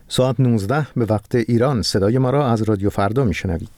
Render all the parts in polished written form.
ساعت 19 به وقت ایران صدای ما را از رادیو فردا میشنوید.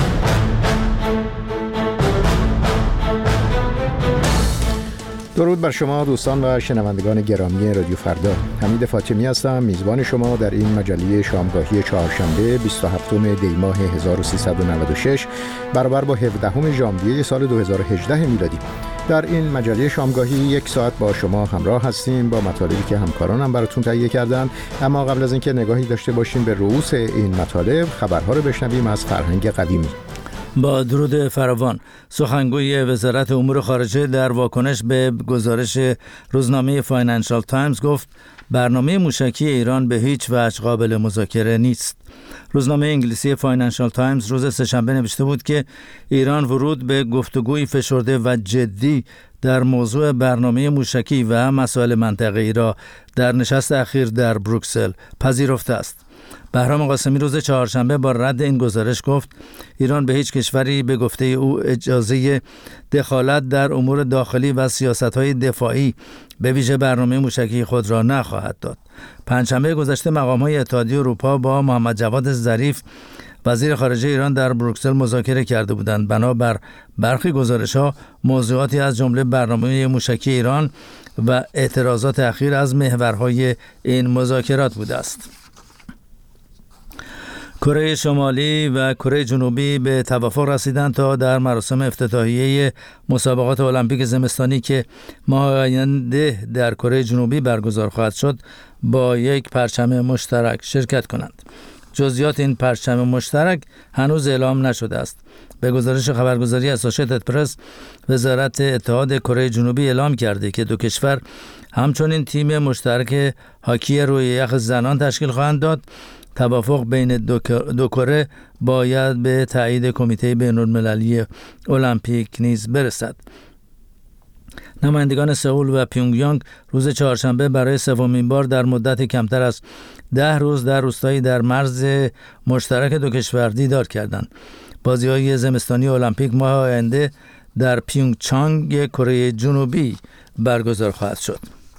درود بر شما دوستان و شنوندگان گرامی رادیو فردا. حمید فاطمی هستم، میزبان شما در این مجله شامگاهی چهارشنبه 27 دی ماه 1396 برابر با 17 ژانویه سال 2018 میلادی. در این مجله شامگاهی 1 ساعت با شما همراه هستیم با مطالبی که همکارانم براتون تهیه کردن. اما قبل از اینکه نگاهی داشته باشیم به رؤوس این مطالب، خبرها رو بشنویم از فرهنگ قویمی. با درود فراوان، سخنگوی وزارت امور خارجه در واکنش به گزارش روزنامه فاینانشال تایمز گفت برنامه موشکی ایران به هیچ وجه قابل مذاکره نیست. روزنامه انگلیسی فاینانشال تایمز روز سه‌شنبه نوشته بود که ایران ورود به گفتگوی فشرده و جدی در موضوع برنامه موشکی و مسائل منطقه‌ای را در نشست اخیر در بروکسل پذیرفته است. بهرام قاسمی روز چهارشنبه با رد این گزارش گفت ایران به هیچ کشوری به گفته او اجازه دخالت در امور داخلی و سیاست‌های دفاعی به ویژه برنامه موشکی خود را نخواهد داد. پنجشنبه گذشته مقام‌های اتحادیه اروپا با محمد جواد ظریف وزیر خارجه ایران در بروکسل مذاکره کرده بودند. بنابر برخی گزارش‌ها موضوعاتی از جمله برنامه موشکی ایران و اعتراضات اخیر از محورهای این مذاکرات بوده است. کره شمالی و کره جنوبی به توافق رسیدند تا در مراسم افتتاحیه مسابقات المپیک زمستانی که ماه آینده در کره جنوبی برگزار خواهد شد با یک پرچم مشترک شرکت کنند. جزئیات این پرچم مشترک هنوز اعلام نشده است. به گزارش خبرگزاری اسوشیتد پرس، وزارت اتحاد کره جنوبی اعلام کرده که دو کشور همچنین تیم مشترک هاکی روی یخ زنان تشکیل خواهند داد. توافق بین دو کره باید به تایید کمیته بین‌المللی المپیک نیز برسد. نمایندگان سئول و پیونگیانگ روز چهارشنبه برای سومین بار در مدت کمتر از 10 روز در روستایی در مرز مشترک دو کشور دیدار کردند. بازی‌های زمستانی المپیک ماه آینده در پیونگچانگ کره جنوبی برگزار خواهد شد.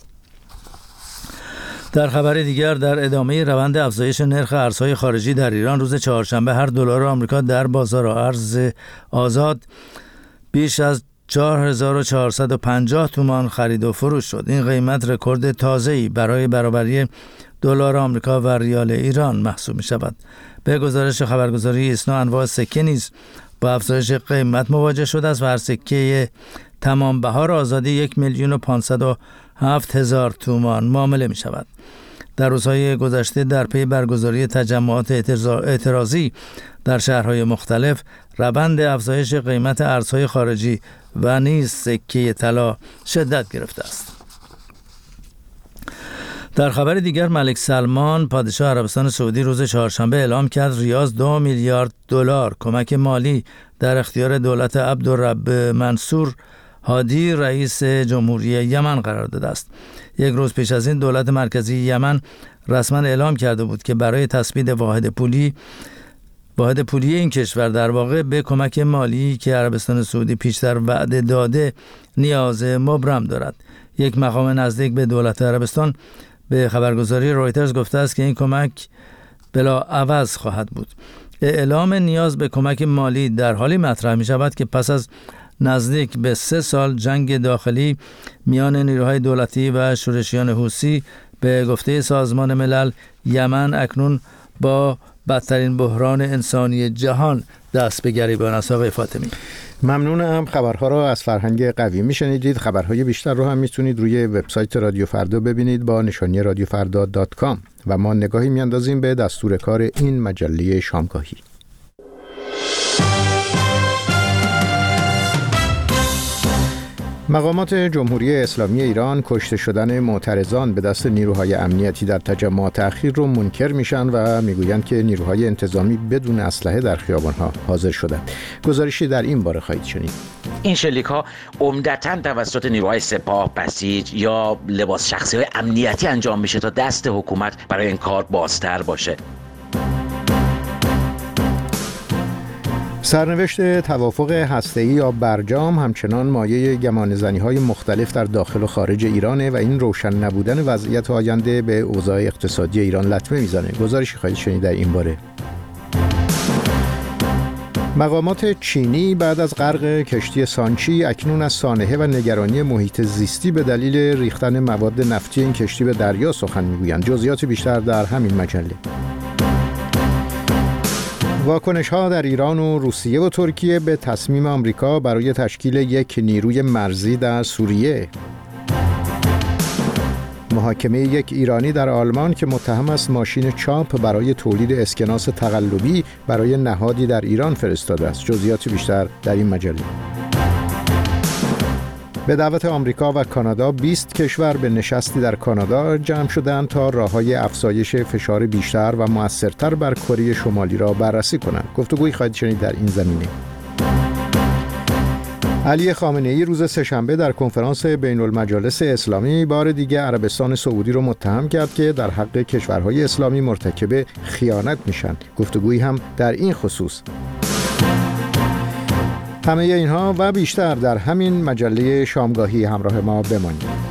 در خبر دیگر، در ادامه روند افزایش نرخ ارزهای خارجی در ایران روز چهارشنبه هر دلار آمریکا در بازار ارز آزاد بیش از 4450 تومان خرید و فروش شد. این قیمت رکورد تازه‌ای برای برابری دلار آمریکا و ریال ایران محسوب می شود. به گزارش خبرگزاری ایسنا، انواع سکه نیز با افزایش قیمت مواجه شده است و هر سکه تمام بهار آزادی 1,507,000 تومان معامله می شود. در روزهای گذشته در پی برگزاری تجمعات اعتراضی در شهرهای مختلف، روند افزایش قیمت ارزهای خارجی و نیز سکه طلا شدت گرفته است. در خبر دیگر، ملک سلمان پادشاه عربستان سعودی روز چهارشنبه اعلام کرد ریاض 2 میلیارد دلار کمک مالی در اختیار دولت عبدالرب منصور هادی رئیس جمهوری یمن قرار داده است. یک روز پیش از این دولت مرکزی یمن رسما اعلام کرده بود که برای تثبیت واحد پولی این کشور در واقع به کمک مالی که عربستان سعودی پیشتر وعده داده نیاز مبرم دارد. یک مقام نزدیک به دولت عربستان به خبرگزاری رویترز گفته است که این کمک بلا عوض خواهد بود. اعلام نیاز به کمک مالی در حالی مطرح می شود که پس از نزدیک به 3 سال جنگ داخلی میان نیروهای دولتی و شورشیان حوثی، به گفته سازمان ملل یمن اکنون با بدترین بحران انسانی جهان دست به گریبان است. آقای فاطمی، ممنونم. خبرها را از فرهنگ قویمی شنیدید. خبرهای بیشتر رو هم میتونید روی وبسایت رادیو فردا ببینید با نشانی رادیوفردا.com و ما نگاهی میاندازیم به دستور کار این مجله شامگاهی. مقامات جمهوری اسلامی ایران کشته شدن معترضان به دست نیروهای امنیتی در تجمعات اخیر رو منکر میشن و میگویند که نیروهای انتظامی بدون اسلحه در خیابان‌ها حاضر شدند. گزارشی در این باره خواهید شنید. این شلیک‌ها عمدتاً توسط نیروهای سپاه، بسیج یا لباس شخصی‌های امنیتی انجام میشه تا دست حکومت برای این کار بازتر باشه. سرنوشت توافق هسته‌ای یا برجام همچنان مایه گمانه‌زنی‌های مختلف در داخل و خارج ایرانه و این روشن نبودن وضعیت آینده به اوضاع اقتصادی ایران لطمه میزنه. گزارشی خواهید شنید در این باره. مقامات چینی بعد از غرق کشتی سانچی اکنون از سانحه و نگرانی محیط زیستی به دلیل ریختن مواد نفتی این کشتی به دریا سخن میگویند. جزئیات بیشتر در همین مجله. واکنش‌ها در ایران و روسیه و ترکیه به تصمیم آمریکا برای تشکیل یک نیروی مرزی در سوریه. محاکمه یک ایرانی در آلمان که متهم است ماشین چاپ برای تولید اسکناس تقلبی برای نهادی در ایران فرستاده است. جزئیات بیشتر در این مجله. به دعوت آمریکا و کانادا 20 کشور به نشستی در کانادا جمع شدند تا راه‌های افزایش فشار بیشتر و مؤثرتر بر کره شمالی را بررسی کنند. گفتگویی خواهید شنید در این زمینه. علی خامنه‌ای روز سه‌شنبه در کنفرانس بین المجالس اسلامی بار دیگر عربستان سعودی را متهم کرد که در حق کشورهای اسلامی مرتکب خیانت میشن. گفتگویی هم در این خصوص. همه اینها و بیشتر در همین مجله شامگاهی همراه ما بمانید.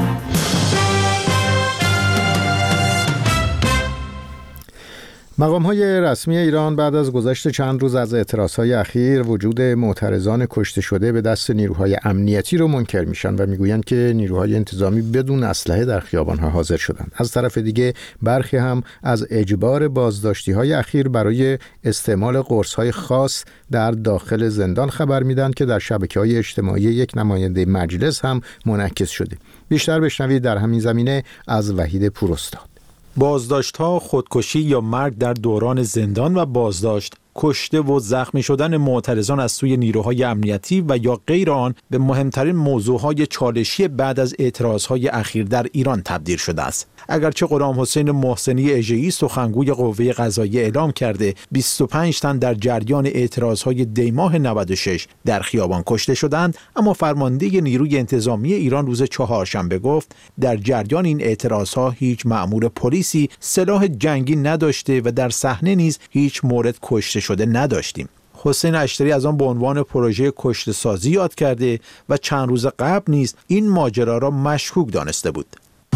مقام‌های رسمی ایران بعد از گذشت چند روز از اعتراض‌های اخیر وجود معترضان کشته شده به دست نیروهای امنیتی رو منکر میشن و میگویند که نیروهای انتظامی بدون اسلحه در خیابان‌ها حاضر شدند. از طرف دیگه برخی هم از اجبار بازداشتی‌های اخیر برای استعمال قرص‌های خاص در داخل زندان خبر میدن که در شبکه‌های اجتماعی یک نماینده مجلس هم منعکس شده. بیشتر بشنوید در همین زمینه از وحید پوراستاد. بازداشت‌ها، خودکشی یا مرگ در دوران زندان و بازداشت، کشته و زخمی شدن معترضان از سوی نیروهای امنیتی و یا غیر آن به مهمترین موضوعهای چالشی بعد از اعتراضهای اخیر در ایران تبدیل شده است. اگرچه غلامحسین محسنی اژه‌ای سخنگوی قوه قضاییه اعلام کرده 25 تن در جریان اعتراضهای دیماه 96 در خیابان کشته شدند، اما فرمانده نیروی انتظامی ایران روز چهارشنبه گفت در جریان این اعتراضها هیچ مأمور پلیسی سلاح جنگی نداشته و در صحنه نیز هیچ مورد کشته شده نداشتیم. حسین اشتری از آن به عنوان پروژه کشته سازی یاد کرده و چند روز قبل نیز این ماجرا را مشکوک دانسته بود.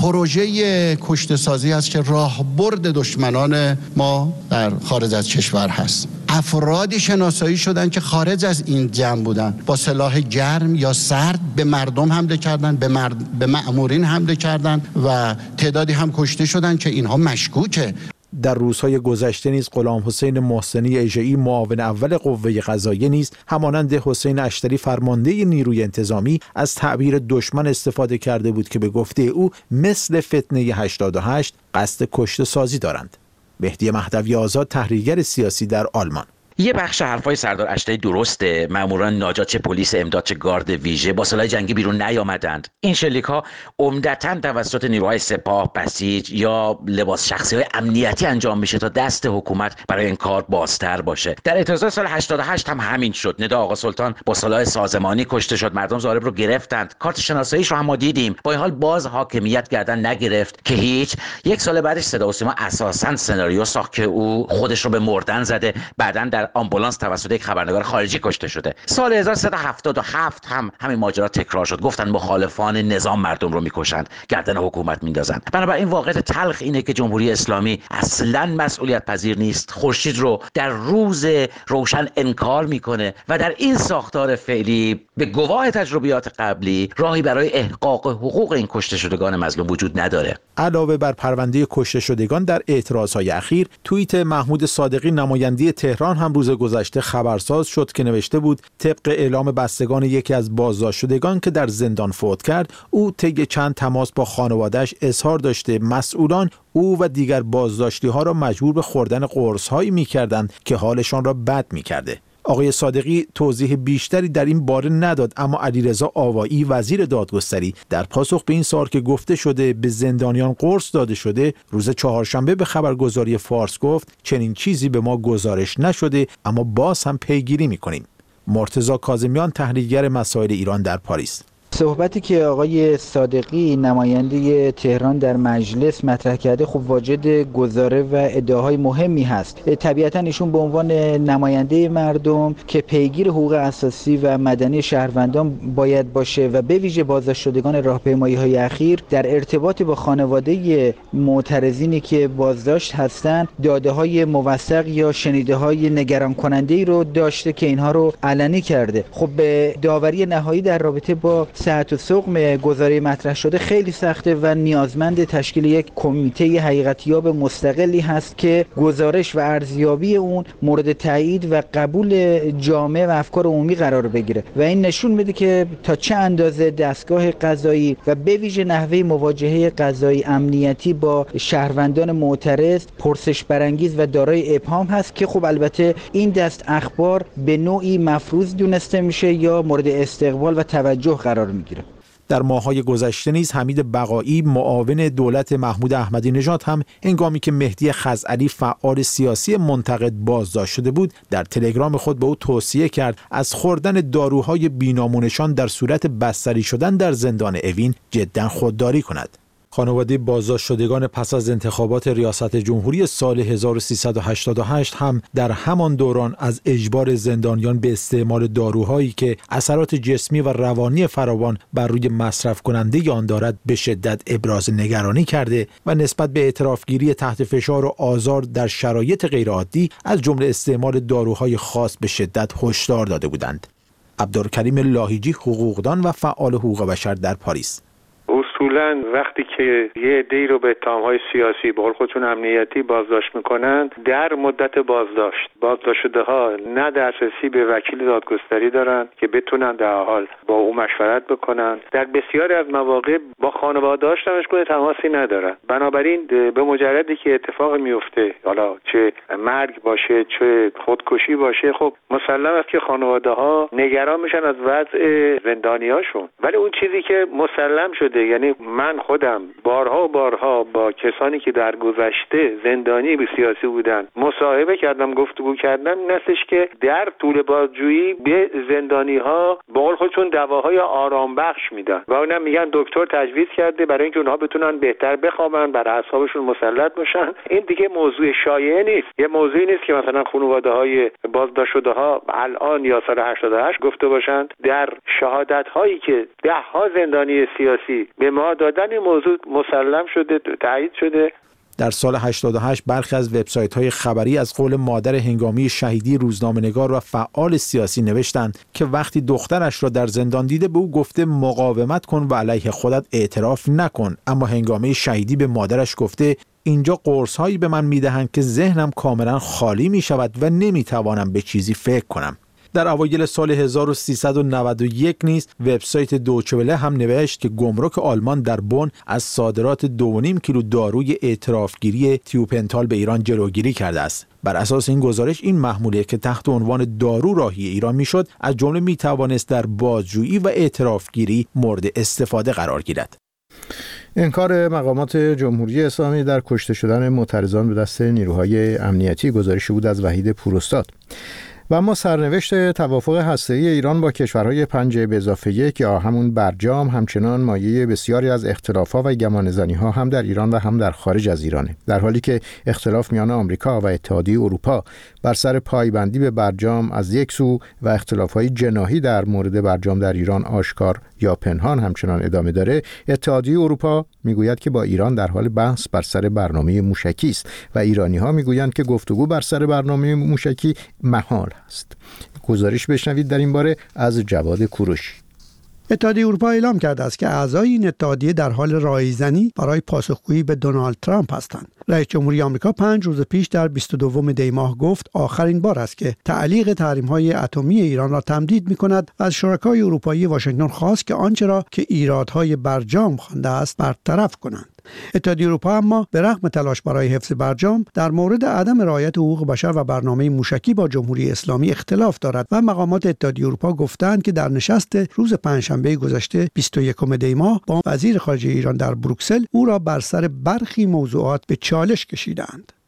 پروژه کشته سازی است که راهبرد دشمنان ما در خارج از کشور هست. افرادی شناسایی شدند که خارج از این جمع بودند، با سلاح گرم یا سرد به مردم حمله کردند، به مأمورین حمله کردند و تعدادی هم کشته شدند که اینها مشکوکه. در روزهای گذشته نیز غلامحسین محسنی اژه‌ای معاون اول قوه قضاییه نیز همانند حسین اشتری فرمانده نیروی انتظامی از تعبیر دشمن استفاده کرده بود که به گفته او مثل فتنه 88 قصد کشته سازی دارند. مهدی مهدوی آزاد، تحلیلگر سیاسی در آلمان: یه بخش حرفای سردار اشتری درسته. ماموران ناجات چه پلیس امداد چه گارد ویژه با سلاح جنگی بیرون نیامدند. این شلیک‌ها عمدتاً توسط نیروهای سپاه، بسیج یا لباس شخصی‌های امنیتی انجام میشه تا دست حکومت برای این کار بازتر باشه. در اعتراضات سال 88 هم همین شد. ندا آقا سلطان با سلاح سازمانی کشته شد. مردم ضارب رو گرفتند. کارت شناساییش رو هم ما دیدیم. با این حال باز حاکمیت گردن نگرفت که هیچ. یک سال بعدش صدا و سیما اساساً سناریو ساخت که او خودش رو به مردن زده. بعداً در آمبولانس توسط یک خبرنگار خارجی کشته شده. سال 1377 هم همین ماجرا تکرار شد. گفتن مخالفان نظام مردم رو میکشند، گردن حکومت میندازند. بنابراین واقعیت تلخ اینه که جمهوری اسلامی اصلاً مسئولیت پذیر نیست. خورشید رو در روز روشن انکار میکنه و در این ساختار فعلی به گواه تجربیات قبلی راهی برای احقاق حقوق این کشته شدگان مظلوم وجود نداره. علاوه بر پرونده کشته شدگان در اعتراضهای اخیر، توییت محمود صادقی نماینده تهران هم روز گذشته خبرساز شد که نوشته بود طبق اعلام بستگان یکی از بازداشت شدگان که در زندان فوت کرد، او طی چند تماس با خانواده‌اش اظهار داشته مسئولان او و دیگر بازداشتی‌ها را مجبور به خوردن قرص‌هایی می‌کردند که حالشان را بد می‌کرده. آقای صادقی توضیح بیشتری در این باره نداد، اما علیرضا آوایی وزیر دادگستری در پاسخ به این سوال که گفته شده به زندانیان قرص داده شده، روز چهارشنبه به خبرگزاری فارس گفت چنین چیزی به ما گزارش نشده، اما باز هم پیگیری می‌کنیم. مرتضی کاظمیان، تحلیلگر مسائل ایران در پاریس: صحبتی که آقای صادقی نماینده تهران در مجلس مطرح کرده خب واجد گزاره و ادعاهای مهمی هست. طبیعتا ایشون به عنوان نماینده مردم که پیگیر حقوق اساسی و مدنی شهروندان باید باشه و به ویژه بازداشت شدگان راهپیمایی‌های اخیر در ارتباط با خانواده معترضینی که بازداشت هستند داده‌های موثق یا شنیده‌های نگران کننده‌ای رو داشته که اینها رو علنی کرده. خب به داوری نهایی در رابطه با صحت و سقم گزاره مطرح شده خیلی سخته و نیازمند تشکیل یک کمیته حقیقتیاب مستقلی هست که گزارش و ارزیابی اون مورد تایید و قبول جامعه و افکار عمومی قرار بگیره و این نشون میده که تا چه اندازه دستگاه قضایی و به ویژه نحوه مواجهه قضایی امنیتی با شهروندان معترض پرسش برانگیز و دارای ابهام هست که خب البته این دست اخبار به نوعی مفروض دونسته میشه یا مورد استقبال و توجه قرار میگیره. در ماه‌های گذشته نیز حمید بقایی معاون دولت محمود احمدی نژاد هم هنگامی که مهدی خزعلی فعال سیاسی منتقد بازداشت شده بود در تلگرام خود به او توصیه کرد از خوردن داروهای بی‌نام در صورت بستری شدن در زندان اوین جداً خودداری کند. خانواده بازداشت شدگان پس از انتخابات ریاست جمهوری سال 1388 هم در همان دوران از اجبار زندانیان به استعمال داروهایی که اثرات جسمی و روانی فراوان بر روی مصرف کننده آن دارد به شدت ابراز نگرانی کرده و نسبت به اعترافگیری تحت فشار و آزار در شرایط غیرعادی از جمله استعمال داروهای خاص به شدت هشدار داده بودند. عبدالکریم لاهیجی حقوقدان و فعال حقوق بشر در پاریس: اصولاً وقتی که یه عده‌ای رو به اتهام‌های سیاسی به قول خودشون امنیتی بازداشت میکنند در مدت بازداشت شده‌ها نه دسترسی به وکیل دادگستری دارن که بتونن در حال با او مشورت بکنن. در بسیاری از مواقع با خانواده‌اش همشون تماسی ندارن. بنابراین به مجردی که اتفاق میفته، حالا چه مرگ باشه چه خودکشی باشه، خب مسلم است که خانواده‌ها نگران میشن از وضع زندانیاشون. ولی اون چیزی که مسلم شده، یعنی من خودم بارها و بارها با کسانی که در گذشته زندانی به سیاسی بودن مصاحبه کردم، گفتگو کردم، این هستش که در طول بازجویی به زندانی ها به قول خودشون دواهای آرام بخش میدن و اونم میگن دکتر تجویز کرده برای اینکه اونها بتونن بهتر بخوابن، بر اعصابشون مسلط باشن. این دیگه موضوع شایعه نیست، یه موضوعی نیست که مثلا خانواده های بازداشت شده ها الان یا سال 88 گفته باشند. در شهادت هایی که ده ها زندانی سیاسی به ما دادن این موضوع مسلم شده، تایید شده. در سال 88 برخی از وبسایت‌های خبری از قول مادر هنگامی شهیدی روزنامه‌نگار و فعال سیاسی نوشتند که وقتی دخترش را در زندان دیده به او گفته مقاومت کن و علیه خودت اعتراف نکن، اما هنگامه شهیدی به مادرش گفته اینجا قرص‌هایی به من می‌دهند که ذهنم کاملا خالی می‌شود و نمی‌توانم به چیزی فکر کنم. در اوایل سال 1391 نیز وبسایت دویچه وله هم نوشت که گمرک آلمان در بن از صادرات 2.5 کیلو داروی اعترافگیری تیوپنتال به ایران جلوگیری کرده است. بر اساس این گزارش این محموله که تحت عنوان دارو راهی ایران میشد از جمله میتوانست در بازجویی و اعترافگیری مورد استفاده قرار گیرد. انکار مقامات جمهوری اسلامی در کشته شدن معترضان به دست نیروهای امنیتی گزارشی بود از وحید پوراستاد. و اما سرنوشت توافق هسته‌ای ایران با کشورهای 5+1 یا همون برجام همچنان مایه بسیاری از اختلافات و گمانه‌زنی‌ها هم در ایران و هم در خارج از ایرانه، در حالی که اختلاف میان آمریکا و اتحادیه اروپا بر سر پایبندی به برجام از یک سو و اختلاف‌های جناحی در مورد برجام در ایران آشکار یا پنهان همچنان ادامه داره. اتحادیه اروپا میگوید که با ایران در حال بحث بر سر برنامه موشکی است و ایرانی‌ها میگویند که گفتگو بر سر برنامه موشکی محال است. گزارش بشنوید در این باره از جواد کوروشی. اتحادیه اروپا اعلام کرده است که اعضای این اتحادیه در حال رایزنی برای پاسخگویی به دونالد ترامپ هستند. رئیس جمهوری آمریکا 5 روز پیش در 22 دی ماه گفت آخرین بار است که تعلیق تحریم‌های اتمی ایران را تمدید می‌کند و از شرکای اروپایی واشنگتن خواست که آنچه را که ایرادهای برجام خوانده است برطرف کنند. اتحادیه اروپا اما به رغم تلاش برای حفظ برجام در مورد عدم رعایت حقوق بشر و برنامه موشکی با جمهوری اسلامی اختلاف دارد و مقامات اتحادیه اروپا گفتند که در نشست روز پنجشنبه گذشته 21 دی ماه با وزیر خارجه ایران در بروکسل او را بر سر برخی موضوعات به چالش کشیدند.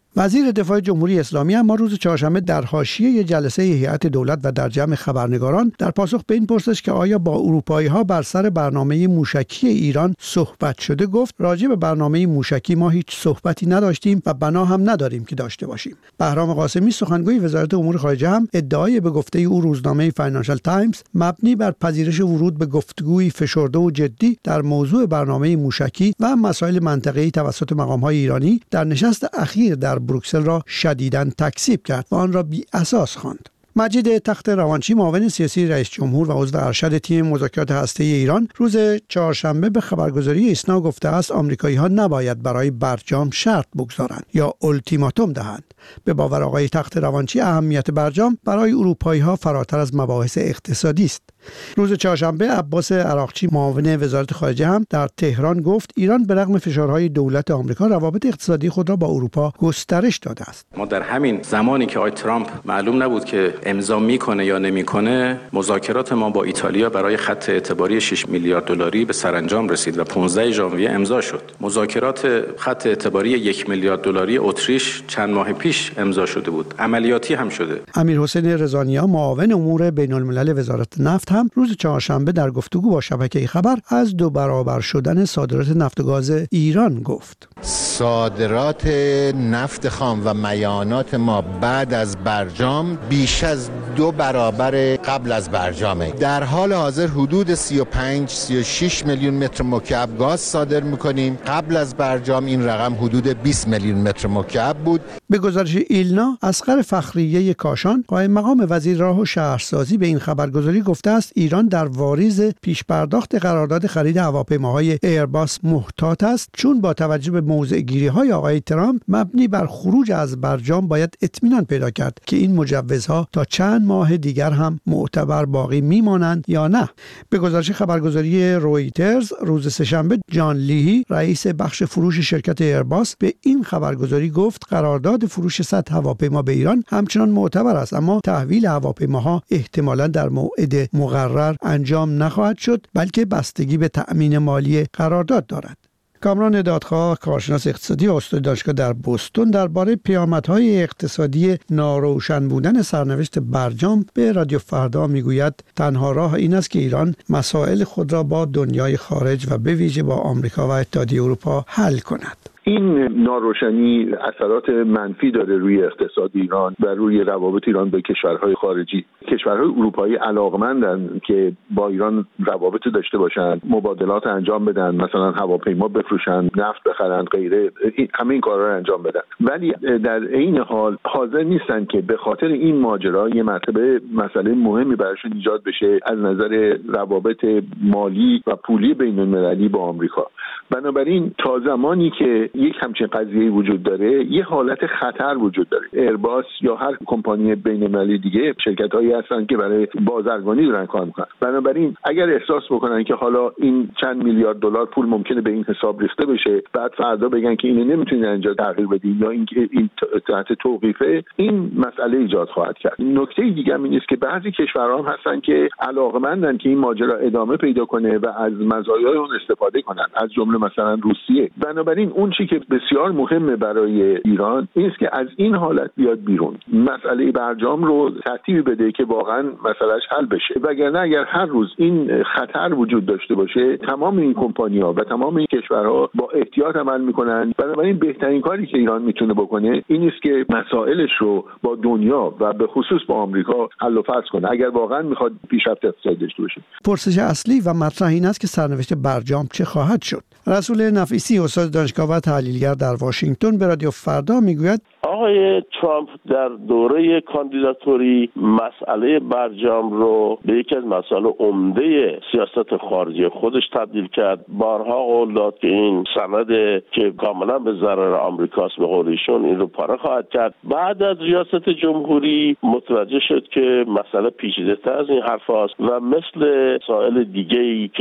وزیر دفاع جمهوری اسلامی اما روز چهارشنبه در حاشیه جلسه هیئت دولت و در جمع خبرنگاران در پاسخ به این پرسش که آیا با اروپایی‌ها بر سر برنامه موشکی ایران صحبت شده گفت راجع به برنامه موشکی ما هیچ صحبتی نداشتیم و بنا هم نداریم که داشته باشیم. بهرام قاسمی سخنگوی وزارت امور خارجه هم ادعای به گفته او روزنامه فاینانشال تایمز مبنی بر پذیرش ورود به گفتگوی فشرده و جدی در موضوع برنامه موشکی و مسائل منطقه‌ای توسط مقام‌های ایرانی در نشست اخیر در بروکسل را شدیداً تکذیب کرد و آن را بی اساس خواند. مجید تخت روانچی معاون سیاسی رئیس جمهور و عضو ارشد تیم مذاکرات هسته‌ای ایران روز چهارشنبه به خبرگزاری ایسنا گفته است آمریکایی‌ها نباید برای برجام شرط بگذارند یا التیماتوم دهند. به باور آقای تخت روانچی اهمیت برجام برای اروپایی‌ها فراتر از مباحث اقتصادی است. روز چهارشنبه عباس عراقچی معاون وزارت خارجه هم در تهران گفت ایران به رغم فشارهای دولت آمریکا روابط اقتصادی خود را با اروپا گسترش داده است. ما در همین زمانی که آقای ترامپ معلوم نبود که امضا میکنه یا نمیکنه، مذاکرات ما با ایتالیا برای خط اعتباری 6 میلیارد دلاری به سرانجام رسید و 15 ژانویه امضا شد. مذاکرات خط اعتباری 1 میلیارد دلاری اتریش چند ماه پیش امضا شده بود. عملیاتی هم شده. امیرحسین رضانیا معاون امور بین‌الملل وزارت نفت هم روز چهارشنبه در گفتگو با شبکه خبر از 2 برابر شدن صادرات نفت و گاز ایران گفت. صادرات نفت خام و میانات ما بعد از برجام بیش از 2 برابر قبل از برجامه. در حال حاضر حدود 35-36 میلیون متر مکعب گاز صادر می‌کنیم. قبل از برجام این رقم حدود 20 میلیون متر مکعب بود. به گزارش ایلنا، اصغر فخریه کاشان قائم مقام وزیر راه و شهرسازی به این خبرگزاری گفته است ایران در واریز پیش‌پرداخت قرارداد خرید هواپیماهای ایرباس محتاط است، چون با توجه به موضع‌گیری‌های آقای ترامپ مبنی بر خروج از برجام باید اطمینان پیدا کرد که این مجوزها تا چند ماه دیگر هم معتبر باقی میمانند یا نه. به گزارش خبرگزاری رویترز روز سه‌شنبه جان لیهی رئیس بخش فروش شرکت ایرباس به این خبرگزاری گفت قرارداد فروش 100 هواپیما به ایران همچنان معتبر است، اما تحویل هواپیماها احتمالاً در موعد مقرر انجام نخواهد شد، بلکه بستگی به تأمین مالی قرارداد دارد. کامران دادخواه، کارشناس اقتصادی و استاد دانشگاه در بوستون، درباره پیامدهای اقتصادی ناروشن بودن سرنوشت برجام به رادیو فردا میگوید تنها راه این است که ایران مسائل خود را با دنیای خارج و به ویژه با آمریکا و اتحادیه اروپا حل کند. این ناروشنی اثرات منفی داره روی اقتصاد ایران و روی روابط ایران با کشورهای خارجی. کشورهای اروپایی علاقمندن که با ایران روابط داشته باشن، مبادلات انجام بدن، مثلا هواپیما بفروشن، نفت بخرن، غیره، همه این کارا رو انجام بدن. ولی در عین حال حاضر نیستن که به خاطر این ماجرا یه مرتبه مسئله مهمی براشون ایجاد بشه از نظر روابط مالی و پولی بین‌المللی با آمریکا. بنابراین تا زمانی که یک همچین قضیه وجود داره، یه حالت خطر وجود داره. ایرباس یا هر کمپانی بین‌المللی دیگه شرکت‌هایی هستن که برای بازرگانی دارن کار میکنن. بنابراین اگر احساس بکنن که حالا این چند میلیارد دلار پول ممکنه به این حساب ریخته بشه، بعد فردا بگن که اینو نمیتونید اینجا تغییر بدید یا این تحت توقیفه، این مسئله ایجاد خواهد کرد. نکته دیگه این است که بعضی کشورها هم هستن که علاقمندن که این ماجرا ادامه پیدا کنه و از مزایای اون استفاده کنن، از جمله مثلا روسیه. بنابراین اون چیزی که بسیار مهمه برای ایران این است که از این حالت بیاد بیرون، مسئله برجام رو ترتیب بده که واقعا مسئلهش حل بشه. وگرنه اگر هر روز این خطر وجود داشته باشه، تمام این کمپانی‌ها و تمام این کشورها با احتیاط عمل میکنن. بنابراین بهترین کاری که ایران میتونه بکنه این است که مسائلش رو با دنیا و به خصوص با آمریکا حل و فصل کنه اگر واقعا میخواد پیشرفت اقتصادی داشته باشه. پرسش اصلی و مطرح این است که سرنوشت برجام چه خواهد شد. رسول نفیسی، استاد دانشگاه و تحلیلگر در واشنگتن، به رادیو فردا میگوید آقای ترامپ در دوره کاندیداتوری مسئله برجام رو به یکی از مسائل عمده سیاست خارجی خودش تبدیل کرد. بارها قول داد که این سند که کاملا به ضرر آمریکاست، به قول ایشون این رو پاره خواهد کرد. بعد از ریاست جمهوری متوجه شد که مسئله پیچیده‌تر از این حرف هست و مثل مسائل دیگه‌ای که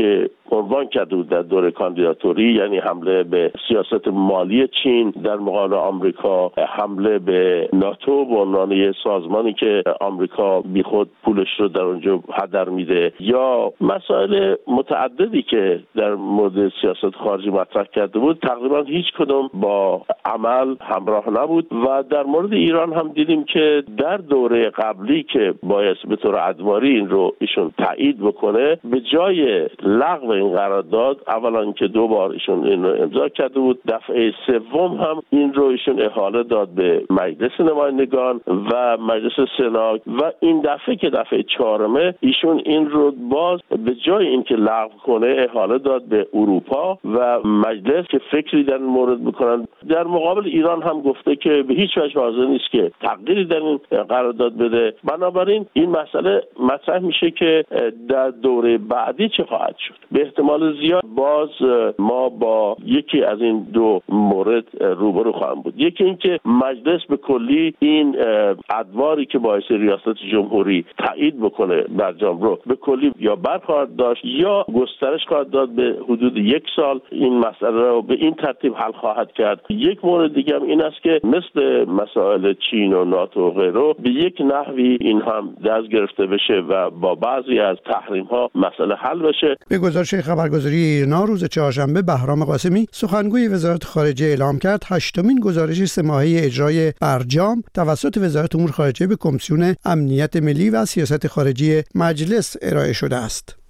عنوان کرده بود در دوره کاندیداتوری، یعنی حمله به سیاست مالی چین در مقابل آمریکا، حمله به ناتو به عنوان یک سازمانی که آمریکا بیخود پولش رو در اونجا هدر میده، یا مسائل متعددی که در مورد سیاست خارجی مطرح کرده بود، تقریبا هیچ کدوم با عمل همراه نبود. و در مورد ایران هم دیدیم که در دوره قبلی که باید به طور ادواری این رو ایشون تایید بکنه، به جای لغو این قرارداد اولا که 2 بار ایشون این رو امضا کرده بود، دفعه سوم هم این رو ایشون احاله داد به مجلس نمایندگان و مجلس سنا، و این دفعه که دفعه 4 ایشون این رو باز به جای اینکه لغو کنه احاله داد به اروپا و مجلس که فکری در این مورد بکنن. در مقابل ایران هم گفته که به هیچ وجه حاضر نیست که تغییری در این قرارداد بده. بنابراین این مسئله مطرح میشه که در دوره بعدی چه خواهد شد. به احتمال زیاد باز ما با یکی از این 2 مورد روبرو خواهیم بود. یکی اینکه مجلس به کلی این ادواری که باعث ریاست جمهوری تایید بکنه برجام رو به کلی یا برخواهد داشت یا گسترش خواهد داد به حدود 1 سال. این مسئله رو به این ترتیب حل خواهد کرد. یک مورد دیگه هم این است که مثل مسائل چین و ناتو و غیره به یک نحوی این هم دست گرفته بشه و با بعضی از تحریم ها مسئله حل بشه. به گزارش خبرگزاری ایرنا روز چهارشنبه بهرام قاسمی سخنگوی وزارت خارجه اعلام کرد 8مین گزارش 3 ماهه اجرای برجام توسط وزارت امور خارجه به کمیسیون امنیت ملی و سیاست خارجی مجلس ارائه شده است.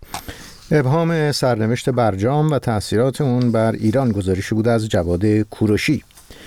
ابهام سرنوشت برجام و تأثیرات اون بر ایران گزارشی بود از جواد کوروشی.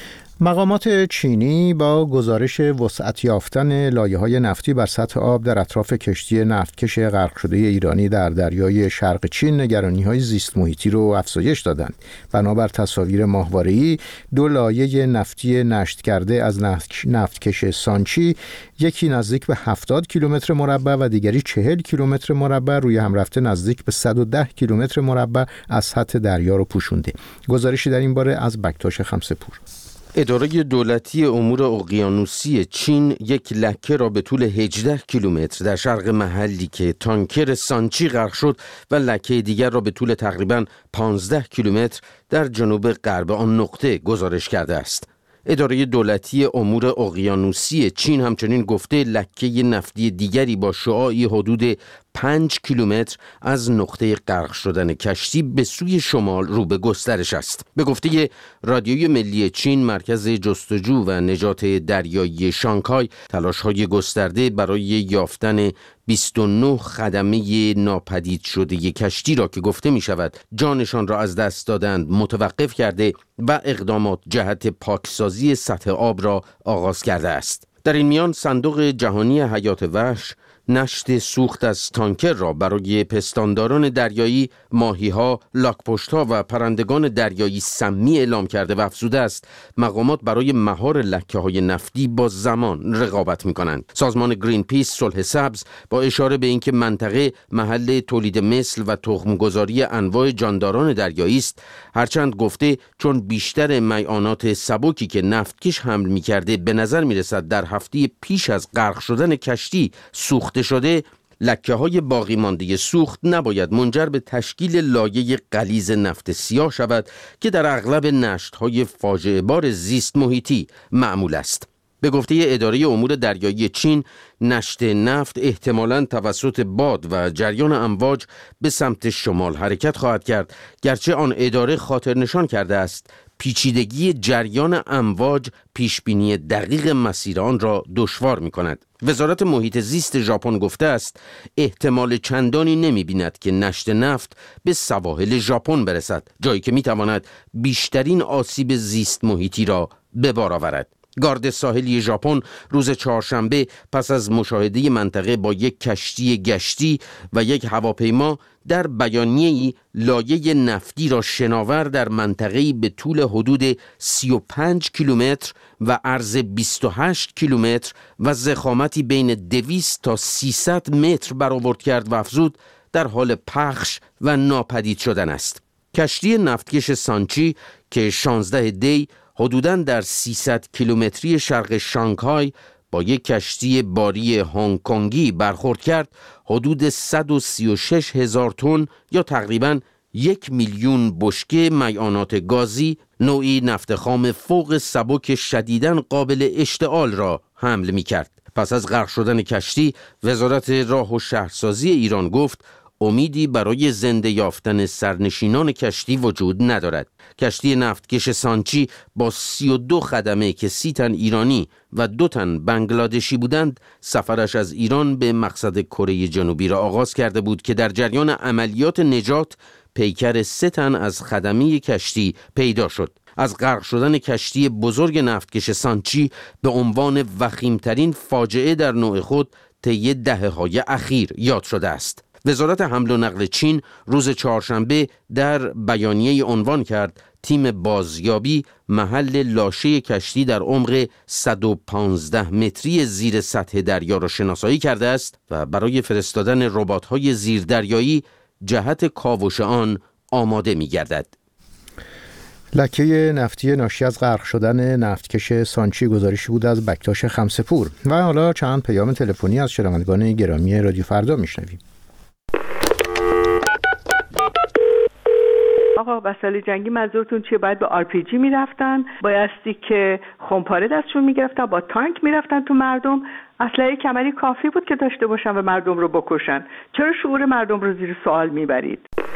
مقامات چینی با گزارش وسعت یافتن لایه‌های نفتی بر سطح آب در اطراف کشتی نفتکش غرق شده ایرانی در دریای شرق چین نگرانی‌های زیست محیطی رو افزایش دادند. بنابر تصاویر ماهواره‌ای 2 لایه نفتی نشت کرده از نفتکش سانچی، یکی نزدیک به 70 کیلومتر مربع و دیگری 40 کیلومتر مربع روی هم رفته نزدیک به 110 کیلومتر مربع از سطح دریا رو پوشونده. گزارشی در این باره از بکتاش خمسه‌پور. اداره دولتی امور اقیانوسی چین یک لکه را به طول 18 کیلومتر در شرق محلی که تانکر سانچی غرق شد و لکه دیگر را به طول تقریباً 15 کیلومتر در جنوب غرب آن نقطه گزارش کرده است. اداره دولتی امور اقیانوسی چین همچنین گفته لکه نفتی دیگری با شعاعی حدود 5 کیلومتر از نقطه غرق شدن کشتی به سوی شمال رو به گسترش است. به گفته رادیوی ملی چین، مرکز جستجو و نجات دریایی شانگهای تلاش‌های گسترده برای یافتن 29 خدمه ناپدید شده کشتی را که گفته می شود جانشان را از دست دادند متوقف کرده و اقدامات جهت پاکسازی سطح آب را آغاز کرده است. در این میان صندوق جهانی حیات وحش نشت سوخت از تانکر را برای پستانداران دریایی، ماهی‌ها، لاک‌پشت‌ها و پرندگان دریایی سمی اعلام کرده و افزوده است مقامات برای مهار لکه‌های نفتی با زمان رقابت می‌کنند. سازمان گرین پیس صلح سبز با اشاره به اینکه منطقه محل تولید مثل و تخم‌گذاری انواع جانداران دریایی است، هرچند گفته چون بیشتر میعانات سبکی که نفتکش حمل می‌کرده به نظر می‌رسد در هفته پیش از غرق شدن کشتی سوخته شده، لکه‌های باقی مانده سوخت نباید منجر به تشکیل لایه غلیظ نفت سیاه شود که در اغلب نشت‌های فاجعه بار زیست محیطی معمول است. به گفته اداره امور دریایی چین، نشت نفت احتمالاً توسط باد و جریان امواج به سمت شمال حرکت خواهد کرد، گرچه آن اداره خاطر نشان کرده است پیچیدگی جریان امواج پیشبینی دقیق مسیر آن را دشوار می‌کند. وزارت محیط زیست ژاپن گفته است احتمال چندانی نمی‌بیند که نشت نفت به سواحل ژاپن برسد، جایی که می‌تواند بیشترین آسیب زیست محیطی را به بار آورد. گارد ساحلی ژاپن روز چهارشنبه پس از مشاهده منطقه با یک کشتی گشتی و یک هواپیما در بیانیه‌ای لایه نفتی را شناور در منطقه‌ای به طول حدود 35 کیلومتر و عرض 28 کیلومتر و ضخامتی بین 200 تا 300 متر برآورد کرد و افزود در حال پخش و ناپدید شدن است. کشتی نفتکش سانچی که 16 دی حدوداً در 300 کیلومتری شرق شانگهای با یک کشتی باری هنگ کنگی برخورد کرد، حدود 136,000 تن یا تقریباً 1 میلیون بشکه میعانات گازی، نوعی نفت خام فوق سبک شدیداً قابل اشتعال را حمل می‌کرد. پس از غرق شدن کشتی، وزارت راه و شهرسازی ایران گفت امیدی برای زنده یافتن سرنشینان کشتی وجود ندارد. کشتی نفتکش سانچی با 32 خدمه که 30 تن ایرانی و 2 تن بنگلادشی بودند، سفرش از ایران به مقصد کره جنوبی را آغاز کرده بود که در جریان عملیات نجات پیکر 3 تن از خدمه کشتی پیدا شد. از غرق شدن کشتی بزرگ نفتکش سانچی به عنوان وخیمترین فاجعه در نوع خود طی دهه‌های اخیر یاد شده است. وزارت حمل و نقل چین روز چهارشنبه در بیانیه عنوان کرد تیم بازیابی محل لاشه کشتی در عمق 115 متری زیر سطح دریا را شناسایی کرده است و برای فرستادن ربات‌های زیردریایی جهت کاوش آن آماده می‌گردد. لکه نفتی ناشی از غرق شدن نفتکش سانچی گزارشی بود از بکتاش خمسه‌پور. و حالا چند پیام تلفنی از شنوندگان گرامی رادیو فردا میشنویم. آقا وسایل جنگی منظورتون چیه؟ باید به RPG میرفتن، بایستی که خمپاره دستشون میگرفتن، با تانک میرفتن تو مردم. اسلحه کمری کافی بود که داشته باشن و مردم رو بکشن. چرا شعور مردم رو زیر سوال میبرید؟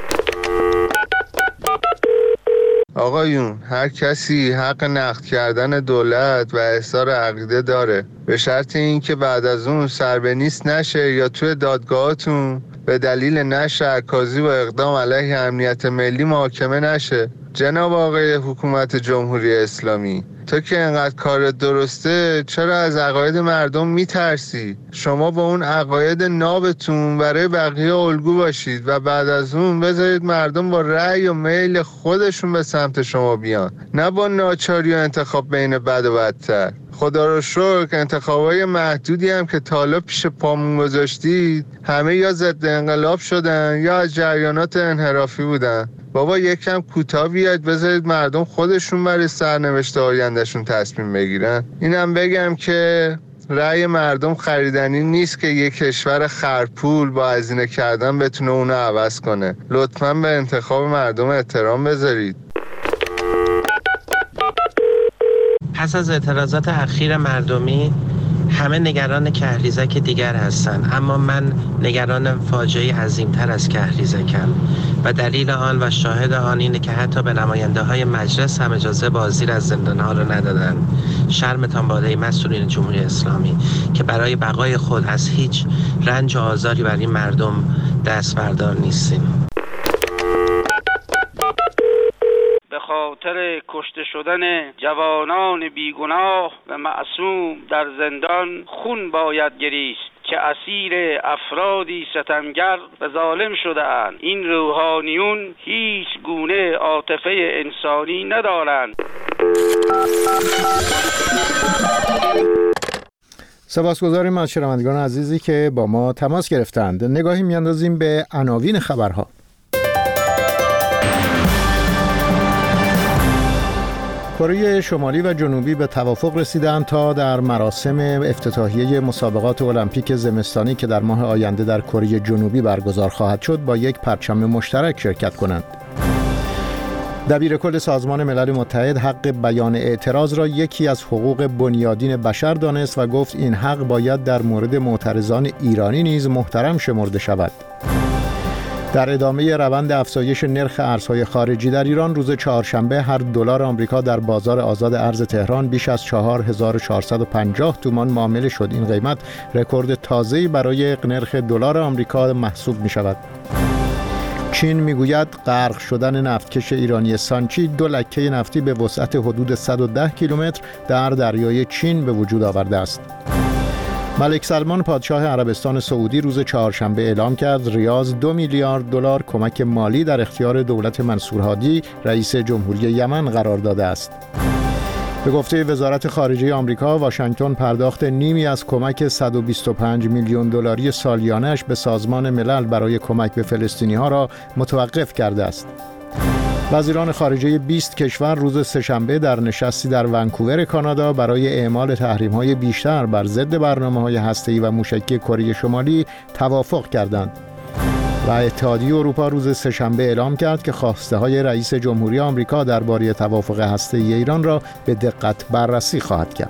آقایون، هر کسی حق نقد کردن دولت و احضار عقیده داره، به شرط اینکه بعد از اون سربنیست نشه یا توی دادگاهاتون به دلیل نشر عکاسی و اقدام علیه امنیت ملی محاکمه نشه. جناب آقای حکومت جمهوری اسلامی، تو که انقدر کارت درسته، چرا از عقاید مردم میترسی؟ شما با اون عقاید نابتون برای بقیه الگو باشید و بعد از اون بذارید مردم با رأی و میل خودشون به سمت شما بیان، نه با ناچاری و انتخاب بین بد و بدتر. خدا رو شکر انتخابای محدودی هم که تا حالا پیش پامون گذاشتید همه یا ضد انقلاب شدن یا از جریانات انحرافی بودن. بابا یکم کوتاه بیاید، بذارید مردم خودشون برای سرنوشت آیندهشون تصمیم بگیرن. اینم بگم که رأی مردم خریدنی نیست که یک کشور خرپول با هزینه کردن بتونه اونو عوض کنه. لطفاً به انتخاب مردم احترام بذارید. پس از اعتراضات اخیر مردمی همه نگران کهریزک دیگر هستند، اما من نگران فاجعه عظیمتر از کهریزکم و دلیل آن و شاهد آن اینه که حتی به نماینده های مجلس هم اجازه بازدید از زندانها رو ندادن. شرمتان باده مسئولین جمهوری اسلامی که برای بقای خود از هیچ رنج و آزاری برای مردم دست بردار نیستین. به خاطر کشته شدن جوانان بیگناه و معصوم در زندان خون باید گریست که اسیر افرادی ستمگر و ظالم شده‌اند. این روحانیون هیچ گونه عاطفه انسانی ندارند. سپاسگزاریم از شنوندگان عزیزی که با ما تماس گرفتند. نگاهی میاندازیم به عناوین خبرها. کره شمالی و جنوبی به توافق رسیدند تا در مراسم افتتاحیه مسابقات المپیک زمستانی که در ماه آینده در کره جنوبی برگزار خواهد شد با یک پرچم مشترک شرکت کنند. دبیر کل سازمان ملل متحد حق بیان اعتراض را یکی از حقوق بنیادین بشر دانست و گفت این حق باید در مورد معترضان ایرانی نیز محترم شمرده شود. در ادامه روند افزایش نرخ ارزهای خارجی در ایران، روز چهارشنبه هر دلار آمریکا در بازار آزاد ارز تهران بیش از 4450 تومان معامله شد. این قیمت رکورد تازه‌ای برای نرخ دلار آمریکا محسوب می شود. چین میگوید غرق شدن نفتکش ایرانی سانچی 2 لکه نفتی به وسعت حدود 110 کیلومتر در دریای چین به وجود آورده است. ملک سلمان پادشاه عربستان سعودی روز چهارشنبه اعلام کرد ریاض 2 میلیارد دلار کمک مالی در اختیار دولت منصور هادی رئیس جمهوری یمن قرار داده است. به گفته وزارت خارجه آمریکا، واشنگتن پرداخت نیمی از کمک 125 میلیون دلاری سالیانه‌اش به سازمان ملل برای کمک به فلسطینی‌ها را متوقف کرده است. وزیران خارجه 20 کشور روز سه‌شنبه در نشستی در ونکوور کانادا برای اعمال تحریم‌های بیشتر بر ضد برنامه‌های هسته‌ای و موشکی کره شمالی توافق کردند. و اتحادیه اروپا روز سه‌شنبه اعلام کرد که خواسته های رئیس جمهوری آمریکا درباره توافق هسته‌ای ایران را به دقت بررسی خواهد کرد.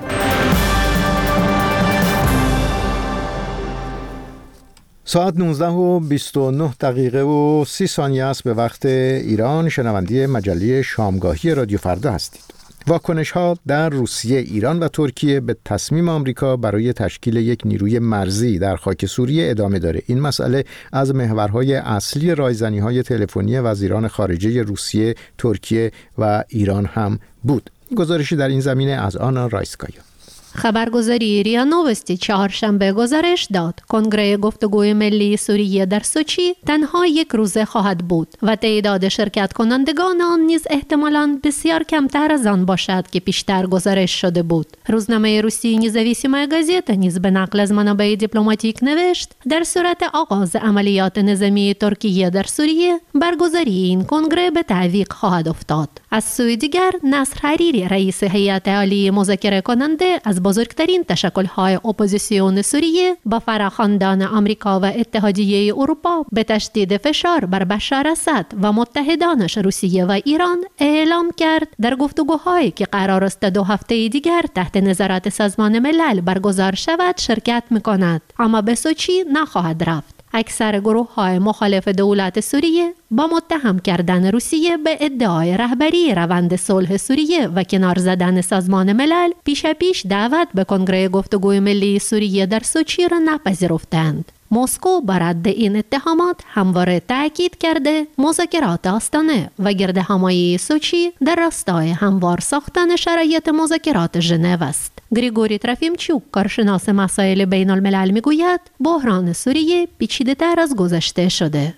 ساعت 19:29 و 30 ثانیه است به وقت ایران. شنونده مجله شامگاهی رادیو فردا هستید. واکنش‌ها در روسیه، ایران و ترکیه به تصمیم آمریکا برای تشکیل یک نیروی مرزی در خاک سوریه ادامه داره. این مسئله از محورهای اصلی رایزنی‌های تلفنی وزیران خارجه روسیه، ترکیه و ایران هم بود. گزارشی در این زمینه از آنا رایسکایا. خبرگزاری ریا نوستی چهارشنبه گزارش داد کنگره گفتگوی ملی سوریه در سوچی تنها یک روزه خواهد بود و تعداد شرکت کنندگان آن نیز احتمالاً بسیار کمتر از آن باشد که پیشتر گزارش شده بود. روزنامه روسی نزاویسیمای گازета نیز به نقل از منابع دیپلماتیک نوشت در صورت آغاز عملیات نظامی ترکیه در سوریه برگزاری این کنگره به تعویق خواهد افتاد. از سوی دیگر نصر حریری رئیس هیئت عالی مذاکره کننده از بزرگترین تشکل‌های اپوزیسیون سوریه با فراخواندن آمریکا و اتحادیه اروپا به تشدید فشار بر بشار اسد و متحدانش روسیه و ایران اعلام کرد در گفتگوهایی که قرار است 2 هفته دیگر تحت نظارت سازمان ملل برگزار شود شرکت می‌کند، اما به سوچی نخواهد رفت. اکثر گروه‌های مخالف دولت سوریه با متهم کردن روسیه به ادعای رهبری روند صلح سوریه و کنار زدن سازمان ملل پیش دعوت به کنگره گفتگوی ملی سوریه در سوچی را نپذیرفتند. مسکو بر رد این اتهامات همواره تاکید کرده مذاکرات آستانه و گردهمایی سوچی در راستای هموار ساختن شرایط مذاکرات ژنو است. گریگوری ترافیمچوک کارشناس مسائل بین الملل میگوید بحران سوریه پیچیده‌تر از گذشته شده.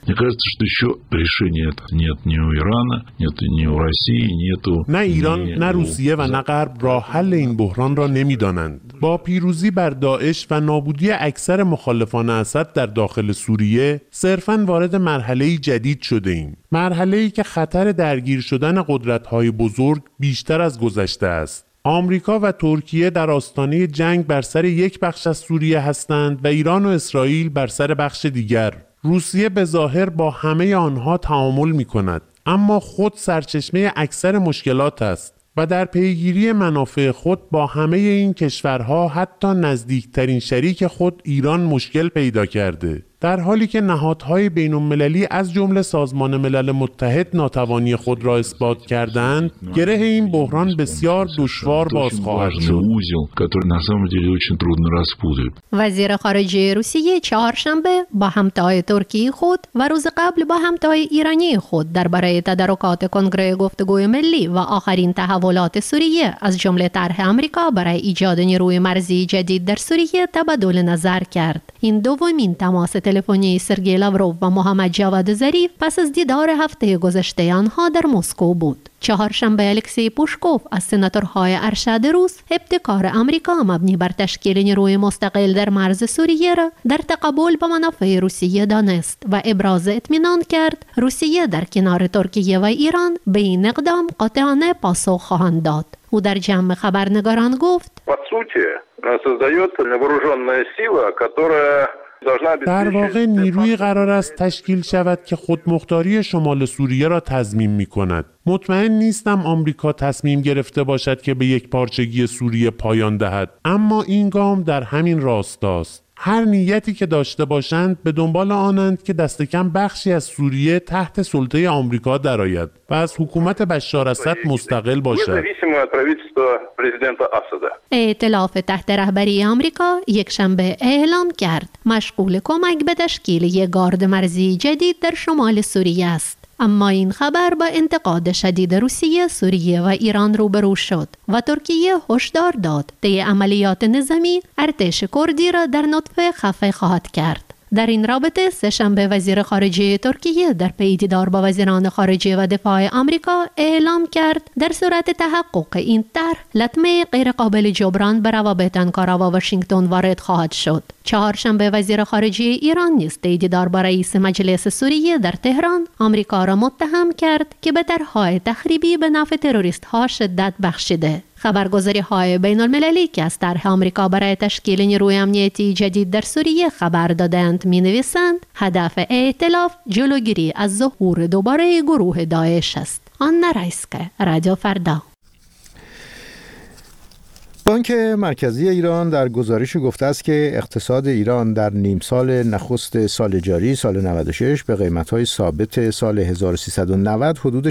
نه ایران، نه روسیه و نه غرب راه حل این بحران را نمی‌دانند. با پیروزی بر داعش و نابودی اکثر مخالفان اسد در داخل سوریه صرفاً وارد مرحله‌ای جدید شده ایم. مرحله‌ای که خطر درگیر شدن قدرت‌های بزرگ بیشتر از گذشته است. آمریکا و ترکیه در آستانه جنگ بر سر یک بخش از سوریه هستند و ایران و اسرائیل بر سر بخش دیگر. روسیه به ظاهر با همه آنها تعامل می‌کند، اما خود سرچشمه اکثر مشکلات است و در پیگیری منافع خود با همه این کشورها حتی نزدیکترین شریک خود ایران مشکل پیدا کرده، در حالی که نهادهای بین‌المللی از جمله سازمان ملل متحد ناتوانی خود را اثبات کردند. گره این بحران بسیار دشوار باز خواهد شد. وزیر خارجه روسیه چهارشنبه با همتای ترکیه خود و روز قبل با همتای ایرانی خود درباره تدارکات کنگره گفتگوی ملی و آخرین تحولات سوریه از جمله طرح آمریکا برای ایجاد نیروی مرزی جدید در سوریه تبادل نظر کرد. این دومین تماس تلفنی سرگئی لاوروف و محمد جواد ظریف پس از دیدار هفته گذشته آنها در مسکو بود. چهارشنبه الکسی پوشکوف از سناتورهای ارشد روس ابتکار آمریکا مبنی بر تشکیل نیروی مستقل در مرز سوریه را در تقابل با منافع روسیه دانست و ابراز اطمینان کرد روسیه در کنار ترکیه و ایران به این اقدام قاطعانه پاسخ خواهند داد. او در جمع خبرنگاران گفت در واقع نیروی قرار است تشکیل شود که خودمختاری شمال سوریه را تضمین می کند. مطمئن نیستم آمریکا تصمیم گرفته باشد که به یک پارچگی سوریه پایان دهد، اما این گام در همین راستاست. هر نیتی که داشته باشند به دنبال آنند که دست کم بخشی از سوریه تحت سلطه آمریکا درآید و از حکومت بشار اسد مستقل باشد. ائتلاف تحت رهبری آمریکا یک شنبه اعلام کرد مشغول کمک به تشکیل یک گارد مرزی جدید در شمال سوریه است. اما این خبر با انتقاد شدید روسیه، سوریه و ایران روبرو شد و ترکیه هشدار داد طی عملیات نظامی ارتش کردی را در نطفه خفه خواهد کرد. در این رابطه سه‌شنبه وزیر خارجه ترکیه در پی دیدار با وزیران خارجه و دفاع آمریکا اعلام کرد در صورت تحقق این طرح لطمه غیرقابل جبران به روابط آنکارا و واشنگتن وارد خواهد شد. چهارشنبه وزیر خارجه ایران نیز طی دیدار با رئیس مجلس سوریه در تهران آمریکا را متهم کرد که به طرح‌های تخریبی به نفع تروریست‌ها شدت بخشیده. خبرگزاری های بین المللی که از طرح آمریکا برای تشکیل نیروی امنیتی جدید در سوریه خبر دادند می نویسند هدف ائتلاف جلوگیری از ظهور دوباره گروه داعش است. آنا رایسکا، رادیو فردا. بانک مرکزی ایران در گزارش گفته است که اقتصاد ایران در نیم سال نخست سال جاری سال 96 به قیمت‌های ثابت سال 1390 حدود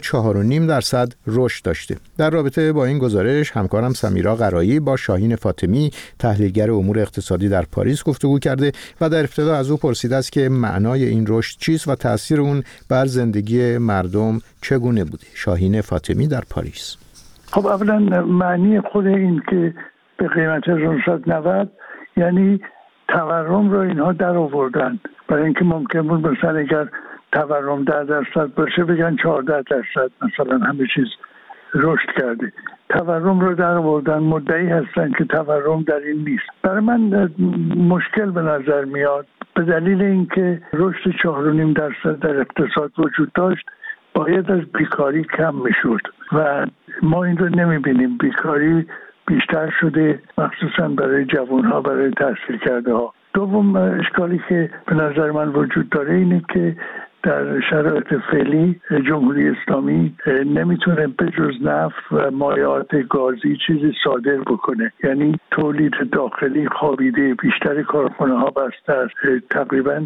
4.5% رشد داشته. در رابطه با این گزارش همکارم سمیرا قرایی با شاهین فاطمی تحلیلگر امور اقتصادی در پاریس گفتگو کرده و در ابتدا از او پرسیده است که معنای این رشد چیست و تأثیر اون بر زندگی مردم چگونه بوده. شاهین فاطمی در پاریس. خب اولا معنی خود این که به قیمت 990 یعنی تورم رو اینها در آوردن، برای اینکه ممکن بود مثلا اگر تورم 10% باشه بگن 14% مثلا همه چیز رشد کرده. تورم رو در آوردن، مدعی هستن که تورم در این نیست. برای من مشکل به نظر میاد به دلیل اینکه رشد 4.5% در اقتصاد وجود داشت، باید از بیکاری کم میشد و ما این رو نمیبینیم. بیکاری بیشتر شده، مخصوصا برای جوانها، برای تحصیل کرده ها. دوم اشکالی که به نظر من وجود داره اینه که در شرایط فعلی جمهوری اسلامی نمیتونه به جز نفت و مایعات گازی چیزی صادر بکنه، یعنی تولید داخلی خوابیده، بیشتر کارخانه ها بسته است. تقریبا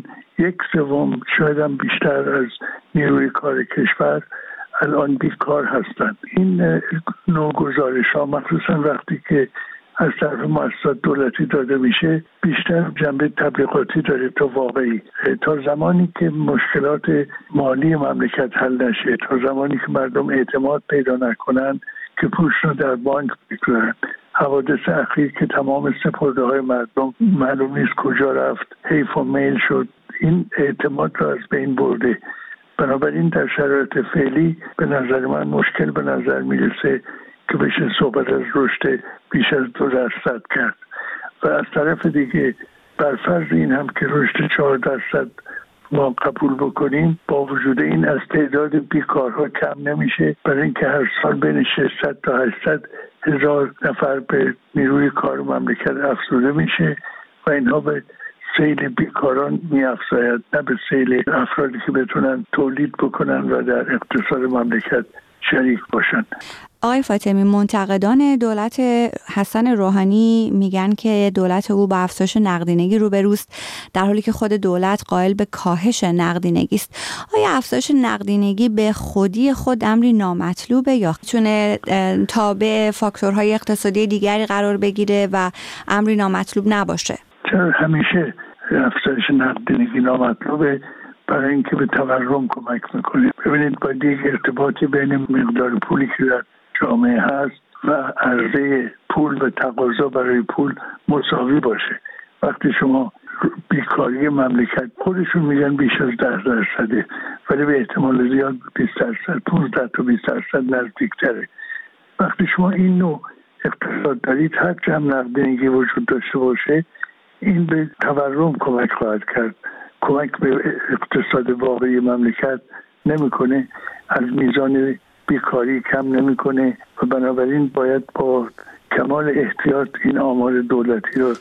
1/3 شاید هم بیشتر از نیروی کار کشور الان بیکار هستند. این نوع گزارش ها مخصوصا وقتی که از طرف مؤسسات دولتی داده میشه بیشتر جنبه تبلیغاتی داره تا واقعی. تا زمانی که مشکلات مالی مملکت حل نشه، تا زمانی که مردم اعتماد پیدا نکنن که پولش رو در بانک بگذارن، حوادث اخیر که تمام سپرده های مردم معلوم نیست کجا رفت، حیف و میل شد، این اعتماد رو از بین برده. بنابراین در شرایط فعلی به نظر من مشکل به نظر میرسه که بشه صحبت از رشد بیش از 2% کرد. و از طرف دیگه بر فرض این هم که رشد 4% ما قبول بکنیم، با وجود این از تعداد بیکارها کم نمیشه، برای اینکه هر سال بین 600 تا 800 هزار نفر به نیروی کار مملکت افزوده میشه و اینها به سیل بیکاران میافزاید، نه به سیل افرادی که بتونن تولید بکنن و در اقتصاد مملکت شریک باشن. آقای فاطمی، منتقدان دولت حسن روحانی میگن که دولت او با افزایش نقدینگی روبروست، در حالی که خود دولت قائل به کاهش نقدینگی است. آیا افزایش نقدینگی به خودی خود امری نامطلوبه یا چون تابع فاکتورهای اقتصادی دیگری قرار بگیره و امری نامطلوب نباشه؟ چرا همیشه افزایش نقدینگی نامطلوبه؟ برای اینکه به تورم کمک میکنه. ببینید باید یک ارتباطی بین مقدار پولی که در جامعه هست و عرضه پول و تقاضا برای پول مساوی باشه. وقتی شما بیکاری مملکت خودشون میگن بیش از 10%، ولی به احتمال زیاد 20%، 15 تا 20% نزدیکتره. وقتی شما این نوع اقتصاد دارید، هر جمع نقدینگی وجود داشته باشه، این به تورم کمک خواهد کرد، کمک به اقتصاد واقعی مملکت نمیکنه، از میزان بیکاری کم نمیکنه و بنابراین باید با کمال احتیاط این آمار دولتی رو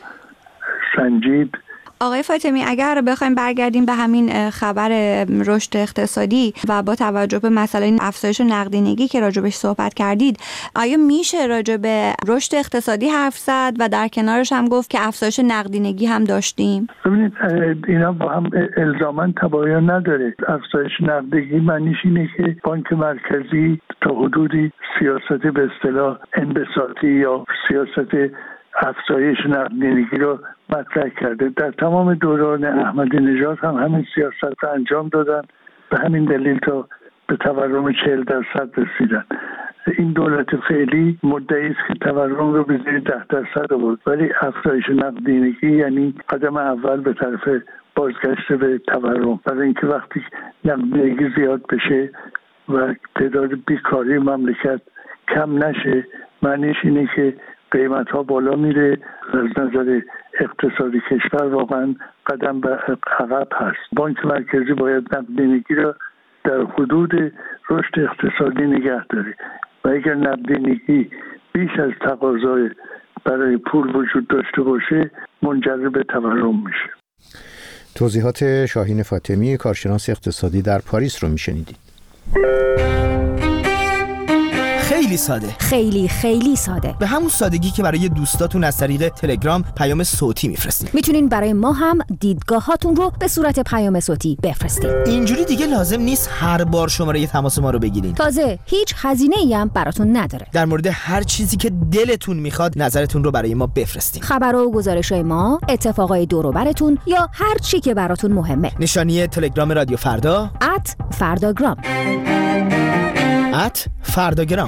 سنجید. آقای فاطمی، اگر بخوایم برگردیم به همین خبر رشد اقتصادی و با توجه به مسئله افزایش نقدینگی که راجبش صحبت کردید، آیا میشه راجع به رشد اقتصادی حرف زد و در کنارش هم گفت که افزایش نقدینگی هم داشتیم؟ ببینید اینا با هم الزاماً تباین نداره. افزایش نقدینگی معنیش اینه که بانک مرکزی تا حدودی سیاست به اصطلاح انبساطی یا سیاست افزایش نقدینگی رو مطرح کرده. در تمام دوران احمدی نژاد هم همین سیاست رو انجام دادن، به همین دلیل تا به تورم 40% رسیدن. این دولت فعلی مدعی است که تورم رو به زیر 10% آورد، ولی افزایش نقدینگی یعنی قدم اول به طرف بازگشت به تورم، برای اینکه وقتی نقدینگی زیاد بشه و تعداد بیکاری مملکت کم نشه، معنیش اینه که قیمت ها بالا میره. از نظر اقتصادی کشور واقعا قدم به عقب هست. بانک مرکزی باید نقدینگی را در حدود رشد اقتصادی نگه داره و اگر نقدینگی بیش از تقاضای برای پول وجود داشته باشه منجر به تورم میشه. توضیحات شاهین فاطمی، کارشناس اقتصادی در پاریس رو میشنیدید. خیلی ساده، خیلی ساده، به همون سادگی که برای دوستاتون از طریق تلگرام پیام صوتی میفرستید. میتونین برای ما هم دیدگاهاتون رو به صورت پیام صوتی بفرستید. اینجوری دیگه لازم نیست هر بار شماره تماس ما رو بگیرین. تازه هیچ هزینه‌ای هم براتون نداره. در مورد هر چیزی که دلتون میخواد نظرتون رو برای ما بفرستین. خبر و گزارش‌های ما، اتفاقای دور و براتون یا هر چی که براتون مهمه. نشانی تلگرام رادیو فردا @فرداگرام. @فرداگرام.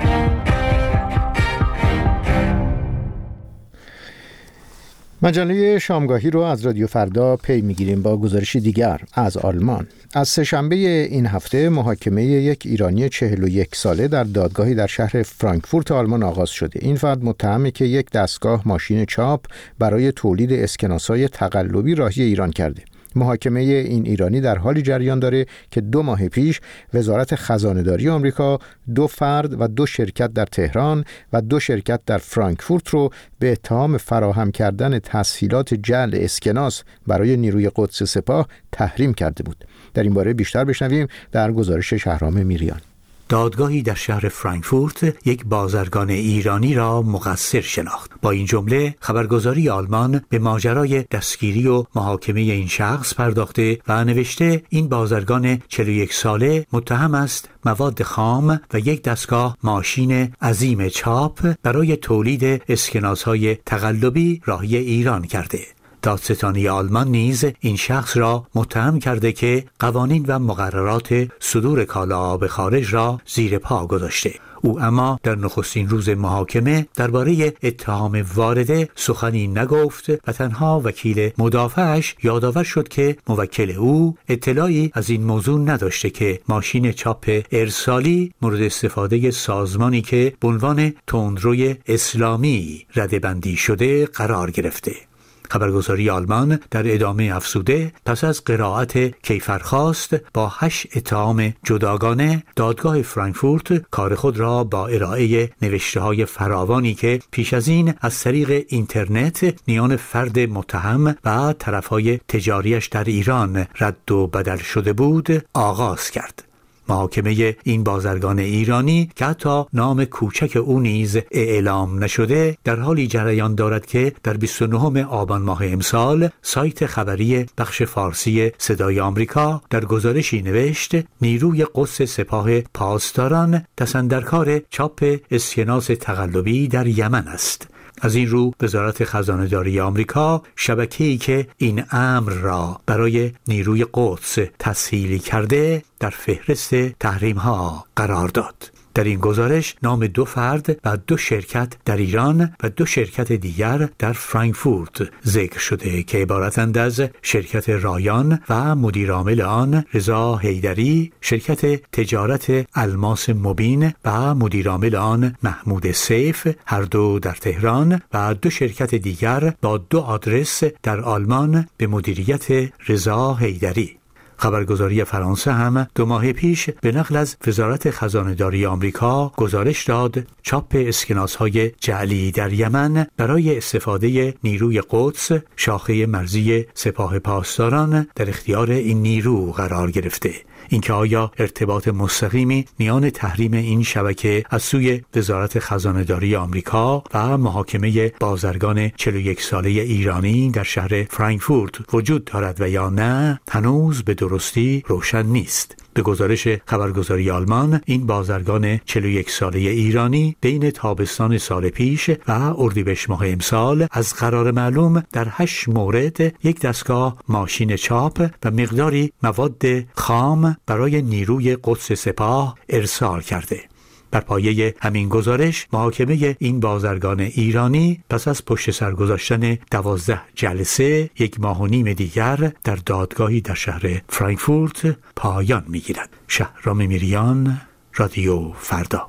مجله شامگاهی رو از رادیو فردا پی میگیریم با گزارشی دیگر از آلمان. از سه‌شنبه این هفته محاکمه یک ایرانی 41 ساله در دادگاهی در شهر فرانکفورت آلمان آغاز شده. این فرد متهمه که یک دستگاه ماشین چاپ برای تولید اسکناس‌های تقلبی راهی ایران کرده. محاکمه این ایرانی در حالی جریان داره که 2 ماه پیش وزارت خزانه‌داری آمریکا 2 فرد و 2 شرکت در تهران و 2 شرکت در فرانکفورت رو به اتهام فراهم کردن تسهیلات جعل اسکناس برای نیروی قدس سپاه تحریم کرده بود. در این باره بیشتر بشنویم در گزارش شهرام میریان. دادگاهی در شهر فرانکفورت یک بازرگان ایرانی را مقصر شناخت. با این جمله خبرگزاری آلمان به ماجرای دستگیری و محاکمه این شخص پرداخته و نوشته این بازرگان 41 ساله متهم است مواد خام و یک دستگاه ماشین عظیم چاپ برای تولید اسکناس‌های تقلبی راهی ایران کرده. دادستانی آلمان نیز این شخص را متهم کرده که قوانین و مقررات صدور کالا به خارج را زیر پا گذاشته. او اما در نخستین روز محاکمه درباره اتهام وارده سخنی نگفت و تنها وکیل مدافعش یادآور شد که موکل او اطلاعی از این موضوع نداشته که ماشین چاپ ارسالی مورد استفاده سازمانی که به عنوان تندروی اسلامی رده‌بندی شده قرار گرفته. خبرگزاری آلمان در ادامه افزوده پس از قرائت کیفرخواست با 8 اتهام جداگانه دادگاه فرانکفورت کار خود را با ارائه نوشته‌های فراوانی که پیش از این از طریق اینترنت میان فرد متهم و طرفهای تجاریش در ایران رد و بدل شده بود آغاز کرد. محاکمه این بازرگان ایرانی که حتی نام کوچک او نیز اعلام نشده در حالی جریان دارد که در 29 آبان ماه امسال سایت خبری بخش فارسی صدای آمریکا در گزارشی نوشت نیروی قدس سپاه پاسداران دست‌اندرکار چاپ اسکناس تقلبی در یمن است. از این رو وزارت خزانه‌داری آمریکا شبکه‌ای که این امر را برای نیروی قدس تسهیل کرده در فهرست تحریم‌ها قرار داد. در این گزارش نام 2 فرد و 2 شرکت در ایران و 2 شرکت دیگر در فرانکفورت ذکر شده که عبارتند از شرکت رایان و مدیرعامل آن رضا حیدری، شرکت تجارت الماس مبین و مدیرعامل آن محمود سیف، هر دو در تهران، و 2 شرکت دیگر با 2 آدرس در آلمان به مدیریت رضا حیدری. خبرگزاری فرانسه هم 2 ماه پیش به نقل از وزارت خزانه‌داری آمریکا گزارش داد چاپ اسکناس‌های جعلی در یمن برای استفاده نیروی قدس شاخه مرزی سپاه پاسداران در اختیار این نیرو قرار گرفته. اینکه آیا ارتباط مستقیمی میان تحریم این شبکه از سوی وزارت خزانه‌داری آمریکا و محاکمه بازرگان 41 ساله ایرانی در شهر فرانکفورت وجود دارد و یا نه هنوز به درستی روشن نیست. به گزارش خبرگزاری آلمان این بازرگان 41 ساله ایرانی بین تابستان سال پیش و اردیبهشت ماه امسال از قرار معلوم در 8 مورد یک دستگاه ماشین چاپ و مقداری مواد خام برای نیروی قدس سپاه ارسال کرده. بر پایه همین گزارش محاکمه این بازرگان ایرانی پس از پشت سر گذاشتن 12 جلسه 1.5 ماه دیگر در دادگاهی در شهر فرانکفورت پایان می‌گیرد. شهرام میریان، رادیو فردا.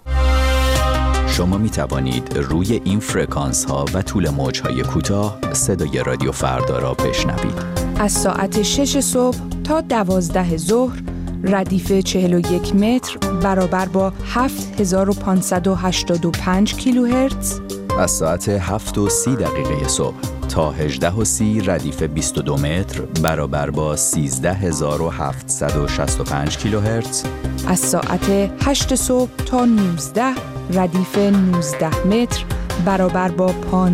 شما می توانید روی این فرکانس ها و طول موج های کوتاه صدای رادیو فردا را بشنوید. از ساعت 6 صبح تا 12 ظهر ردیف 41 متر برابر با 7585 کیلوهرتز. از ساعت 7:30 صبح تا 18:30 ردیف 22 متر برابر با 13765 کیلوهرتز. از ساعت 8 صبح تا 19 ردیف 19 متر برابر با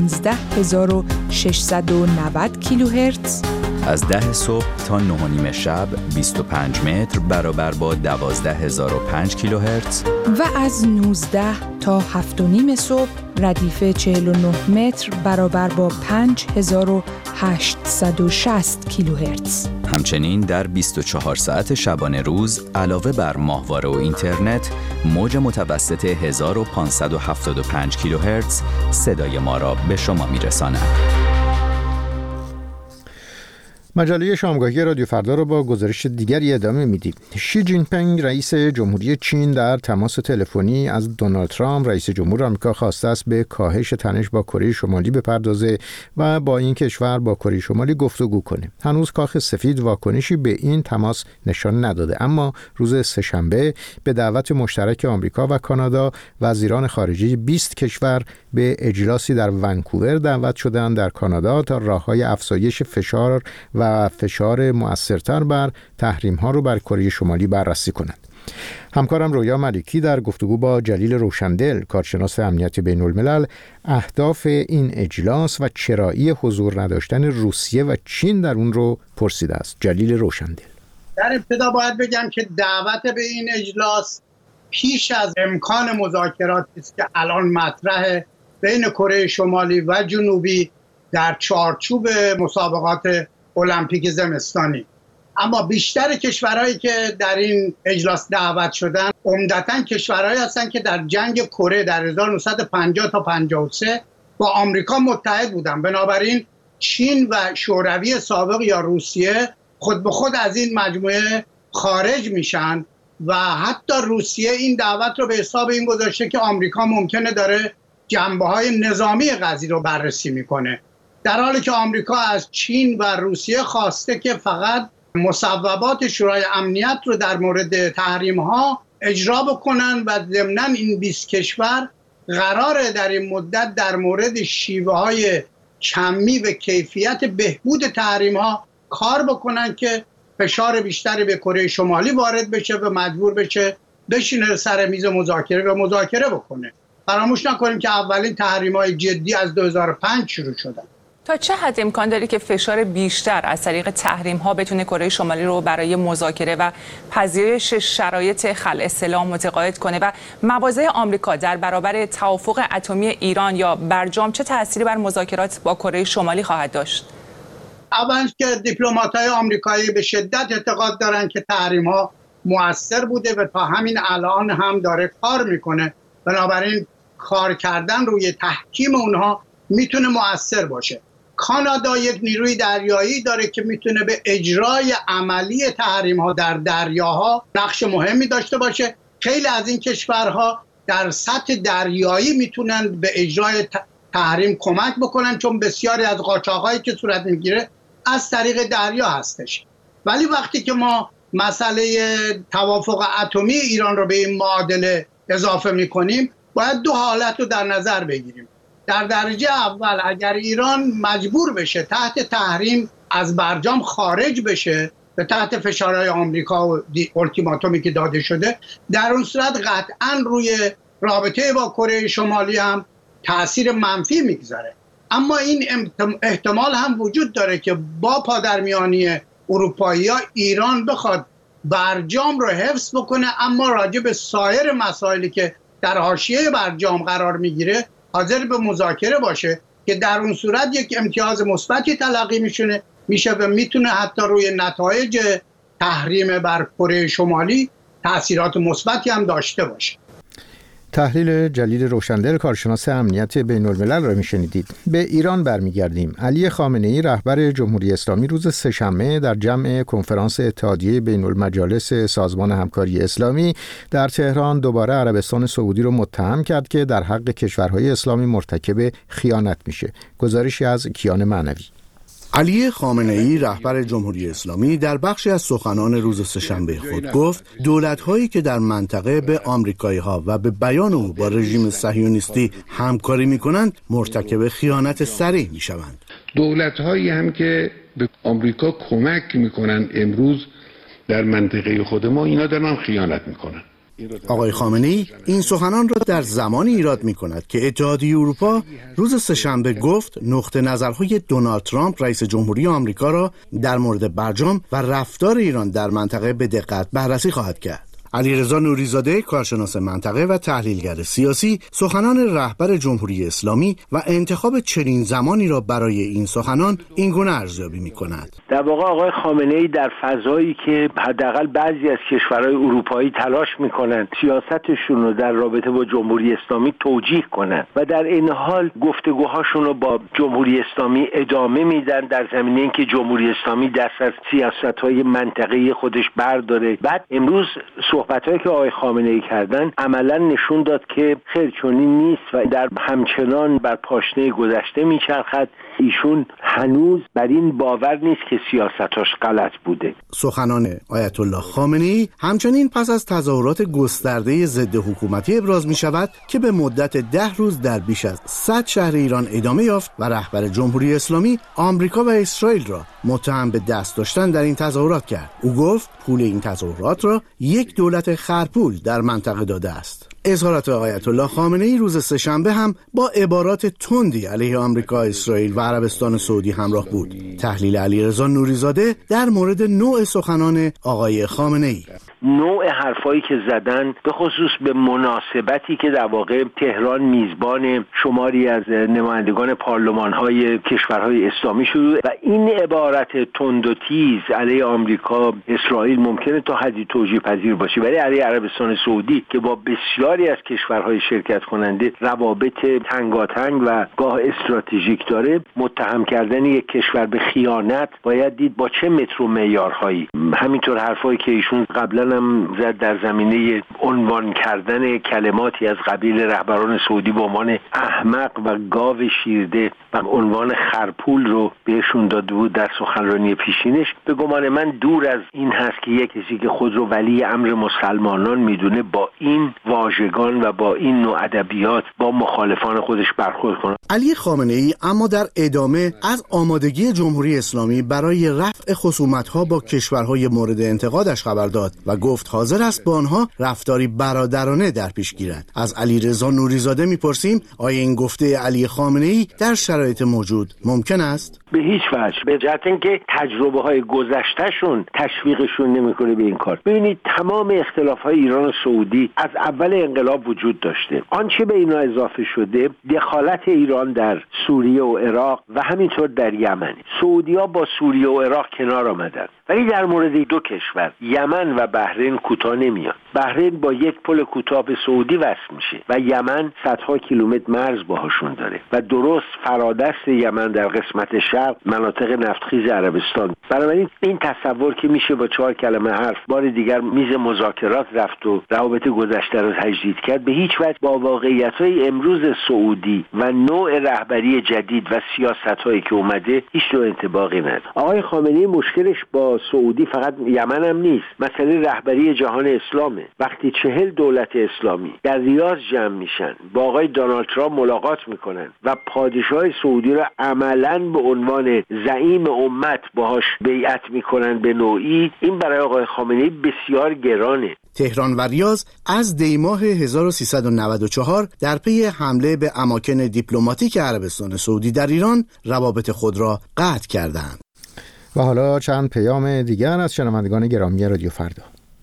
15690 کیلوهرتز. از 10 صبح تا 9:30 شب 25 متر برابر با 12005 کیلوهرتز. و از 19 تا 7:30 صبح ردیف 49 متر برابر با 5860 کیلوهرتز. همچنین در 24 ساعت شبانه روز علاوه بر ماهواره و اینترنت موج متوسط 1575 کیلوهرتز صدای ما را به شما میرساند. مجله شامگاهی رادیو فردا را با گزارش دیگری ادامه میدیم. شی جین پینگ رئیس جمهوری چین در تماس تلفنی از دونالد ترامپ رئیس جمهور آمریکا خواسته است به کاهش تنش با کره شمالی بپردازه و با این کشور با کره شمالی گفتگو کنه. هنوز کاخ سفید واکنشی به این تماس نشان نداده، اما روز سه‌شنبه به دعوت مشترک آمریکا و کانادا وزیران خارجه 20 کشور به اجلاسی در ونکوور دعوت شدند در کانادا تا راه‌های افزایش فشار و فشار مؤثرتر بر تحریم‌ها رو بر کره شمالی بررسی کنند. همکارم رویا ملکی در گفتگو با جلیل روشندل، کارشناس امنیت بین الملل، اهداف این اجلاس و چرایی حضور نداشتن روسیه و چین در اون رو پرسیده است. جلیل روشندل: در ابتدا باید بگم که دعوت به این اجلاس پیش از امکان مذاکراتی است که الان مطرحه بین کره شمالی و جنوبی در چارچوب مسابقات المپیک زمستانی. اما بیشتر کشورهایی که در این اجلاس دعوت شدن عمدتاً کشورهایی هستند که در جنگ کره در 1950 تا 53 با آمریکا متحد بودند. بنابراین چین و شوروی سابق یا روسیه خود به خود از این مجموعه خارج میشن و حتی روسیه این دعوت رو به حساب این گذاشته که آمریکا ممکنه داره جنبه‌های نظامی قضیه رو بررسی میکنه، در حالی که آمریکا از چین و روسیه خواسته که فقط مصوبات شورای امنیت رو در مورد تحریم‌ها اجرا بکنن و ضمناً این 20 کشور قراره در این مدت در مورد شیوه‌های کمی و کیفیت بهبود تحریم‌ها کار بکنن که فشار بیشتری به کره شمالی وارد بشه و مجبور بشه بشینه سر میز مذاکره بکنه. فراموش نکنیم که اولین تحریم‌های جدی از 2005 شروع شدن. تا چه حد امکان داره که فشار بیشتر از طریق تحریم‌ها بتونه کره شمالی رو برای مذاکره و پذیرش شرایط خلع سلاح متقاعد کنه و مواضع آمریکا در برابر توافق اتمی ایران یا برجام چه تأثیری بر مذاکرات با کره شمالی خواهد داشت؟ اول که دیپلمات‌های آمریکایی به شدت اعتقاد دارن که تحریم‌ها مؤثر بوده و تا همین الان هم داره کار میکنه، بنابراین کار کردن روی تحکیم اونها میتونه مؤثر باشه. کانادا یک نیروی دریایی داره که میتونه به اجرای عملی تحریم‌ها در دریاها نقش مهمی داشته باشه. خیلی از این کشورها در سطح دریایی میتونن به اجرای تحریم کمک بکنن، چون بسیاری از قاچاق‌هایی که صورت میگیره از طریق دریا هستش. ولی وقتی که ما مسئله توافق اتمی ایران رو به این معادله اضافه میکنیم، باید دو حالت رو در نظر بگیریم. در درجه اول اگر ایران مجبور بشه تحت تحریم از برجام خارج بشه به تحت فشارهای آمریکا و التیماتومی که داده شده، در اون صورت قطعاً روی رابطه با کره شمالی هم تأثیر منفی میگذاره. اما این احتمال هم وجود داره که با پادرمیانی اروپایی‌ها ایران بخواد برجام رو حفظ بکنه، اما راجع به سایر مسائلی که در حاشیه برجام قرار میگیره حاضر به مذاکره باشه، که در اون صورت یک امتیاز مثبتی تلقی میشه و میتونه حتی روی نتایج تحریم بر کره شمالی تأثیرات مثبتی هم داشته باشه. تحلیل جلیل روشندل، کارشناس امنیت بین الملل را میشنیدید. به ایران برمیگردیم. علی خامنه‌ای رهبر جمهوری اسلامی روز سه‌شنبه در جمع کنفرانس اتحادیه بین المجالس سازمان همکاری اسلامی در تهران دوباره عربستان سعودی را متهم کرد که در حق کشورهای اسلامی مرتکب خیانت میشه. گزارشی از کیان معنوی. علی خامنه‌ای رهبر جمهوری اسلامی در بخشی از سخنان روز سه‌شنبه خود گفت دولت‌هایی که در منطقه به آمریکایی‌ها و به بیان او با رژیم صهیونیستی همکاری می‌کنند مرتکب خیانت صریح می‌شوند. دولت‌هایی هم که به آمریکا کمک می‌کنند امروز در منطقه خود ما، اینا دارن خیانت می‌کنن. آقای خامنه‌ای این سخنان را در زمانی ایراد می‌کند که اتحادیه اروپا روز سه‌شنبه گفت نقطه نظرهای دونالد ترامپ رئیس جمهوری آمریکا را در مورد برجام و رفتار ایران در منطقه به دقت بررسی خواهد کرد. علیرضا نوریزاده، کارشناس منطقه و تحلیلگر سیاسی، سخنان رهبر جمهوری اسلامی و انتخاب چنین زمانی را برای این سخنان اینگونه ارزیابی می‌کند. در واقع آقای خامنه‌ای در فضایی که حداقل بعضی از کشورهای اروپایی تلاش می‌کنند سیاستشون رو در رابطه با جمهوری اسلامی توجیه کنند و در این حال گفتگوهاشون رو با جمهوری اسلامی ادامه میدن در زمینه اینکه جمهوری اسلامی دست از سیاست‌های منطقه‌ای خودش برداره. بعد امروز صحبتایی که آقای خامنه‌ای کردن عملا نشون داد که خیر چنین نیست و در همچنان بر پاشنه گذشته میچرخد. ایشون هنوز بر این باور نیست که سیاستاش غلط بوده. سخنان آیت الله خامنه‌ای همچنین پس از تظاهرات گسترده ضد حکومتی ابراز می شود که به مدت 10 روز در بیش از 100 شهر ایران ادامه یافت و رهبر جمهوری اسلامی آمریکا و اسرائیل را متهم به دست داشتن در این تظاهرات کرد. او گفت پول این تظاهرات را یک دولت خرپول در منطقه داده است. اظهارات آیت الله خامنه‌ای روز سه‌شنبه هم با عبارات تندی علیه آمریکا، اسرائیل و عربستان سعودی همراه بود. تحلیل علیرضا نوریزاده در مورد نوع سخنان آقای خامنه‌ای. نوع حرفایی که زدن به خصوص به مناسبتی که در واقع تهران میزبان شماری از نمایندگان پارلمان‌های کشورهای اسلامی شد و این عبارت تند و تیز علیه آمریکا، اسرائیل ممکنه تا حدی توجیه پذیر باشه، ولی علیه عربستان سعودی که با بسیاری از کشورهای شرکت کننده روابط تنگاتنگ و گاه استراتژیک داره، متهم کردن یک کشور به خیانت باید دید با چه متر و معیارهایی. همینطور حرفایی که ایشون قبلا هم زد در زمینه عنوان کردن کلماتی از قبیل رهبران سعودی به عنوان احمق و گاو شیرده و عنوان خرپول رو بهشون داده بود در سخنرانی پیشینش، به گمان من دور از این هست که یک کسی که خود رو ولی امر مسلمانان میدونه با این واژگان و با این نوع ادبیات با مخالفان خودش برخورد کنه. علی خامنه‌ای اما در ادامه از آمادگی جمهوری اسلامی برای رفع خصومت‌ها با کشورهای مورد انتقادش خبر داد و گفت حاضر است با آنها رفتاری برادرانه در پیش گیرد. از علیرضا نوریزاده میپرسیم آیا این گفته علی خامنه‌ای در شرایط موجود ممکن است؟ به هیچ وجه، به جهت اینکه تجربه‌های گذشتهشون تشویقشون نمی‌کنه به این کار. ببینید تمام اختلاف‌های ایران و سعودی از اول انقلاب وجود داشته. آنچه به اینا اضافه شده دخالت ایران در سوریه و عراق و همینطور در یمن. سعودی‌ها با سوریه و عراق کنار آمدن، ولی در مورد دو کشور یمن و بحرین کوتاه نمیاد. بحرین با یک پل کوتاه به سعودی وصل میشه و یمن صدها کیلومتر مرز باهاشون داره و درست فرادست یمن در قسمت شرق مناطق نفتخیز عربستان. بنابراین این تصور که میشه با 4 کلمه حرف بار دیگر میز مذاکرات رفت و روابط گذشته رو تجدید کرد، به هیچ وجه با واقعیت‌های امروز سعودی و نوع رهبری جدید و سیاست‌هایی که اومده هیچ نوع انطباقی نداره. آقای خامنه‌ای مشکلش با سعودی فقط یمن هم نیست، مسئله رهبری جهان اسلامه. وقتی 40 دولت اسلامی در ریاض جمع میشن با آقای دونالد ترامپ ملاقات میکنن و پادشاه سعودی را عملاً به عنوان زعیم امت باهاش بیعت میکنن به نوعی، این برای آقای خامنه‌ای بسیار گرانه. تهران و ریاض از دی‌ماه 1394 در پی حمله به اماکن دیپلماتیک عربستان سعودی در ایران روابط خود را قطع کردند. و حالا چند پیام دیگر از شنوندگان گرامی رادیو فردا.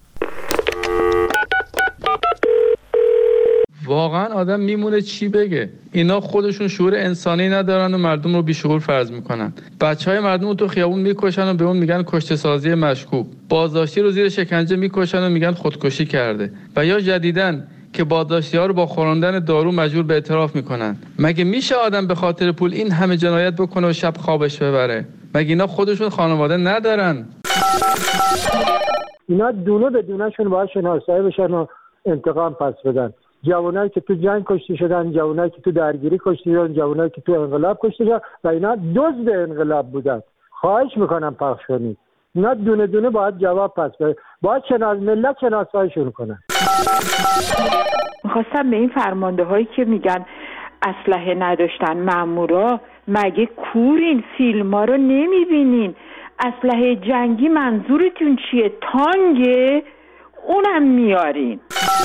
واقعا آدم میمونه چی بگه. اینا خودشون شعور انسانی ندارن و مردم رو بیشعور فرض میکنن. بچهای مردم رو تو خیابون میکشن و به اون میگن کشته سازی مشکوک. بازداشتی رو زیر شکنجه میکشن و میگن خودکشی کرده. و یا جدیدن که بازداشتی‌ها رو با خوراندن دارو مجبور به اعتراف میکنن. مگه میشه آدم به خاطر پول این همه جنایت بکنه و شب خوابش ببره؟ مگه اینا خودشون خانواده ندارن؟ اینا دونه به دونهشون باید شناسایی بشن و انتقام پس بدن. جوانایی که تو جنگ کشته شدن، جوانایی که تو درگیری کشته شدن، جوانایی که تو انقلاب کشته شدن و اینا دزد انقلاب بودن. خواهش میکنم پخش کنید. اینا دونه دونه باید جواب پس بده، باید ملت شناساییشون کنن. میخواستم به این فرمانده هایی که میگن اسلحه نداشتن مامورا، مگه کورین؟ فیلم ها رو نمیبینین؟ اسلحه جنگی منظورتون چیه؟ تانگه؟ اونم میارین.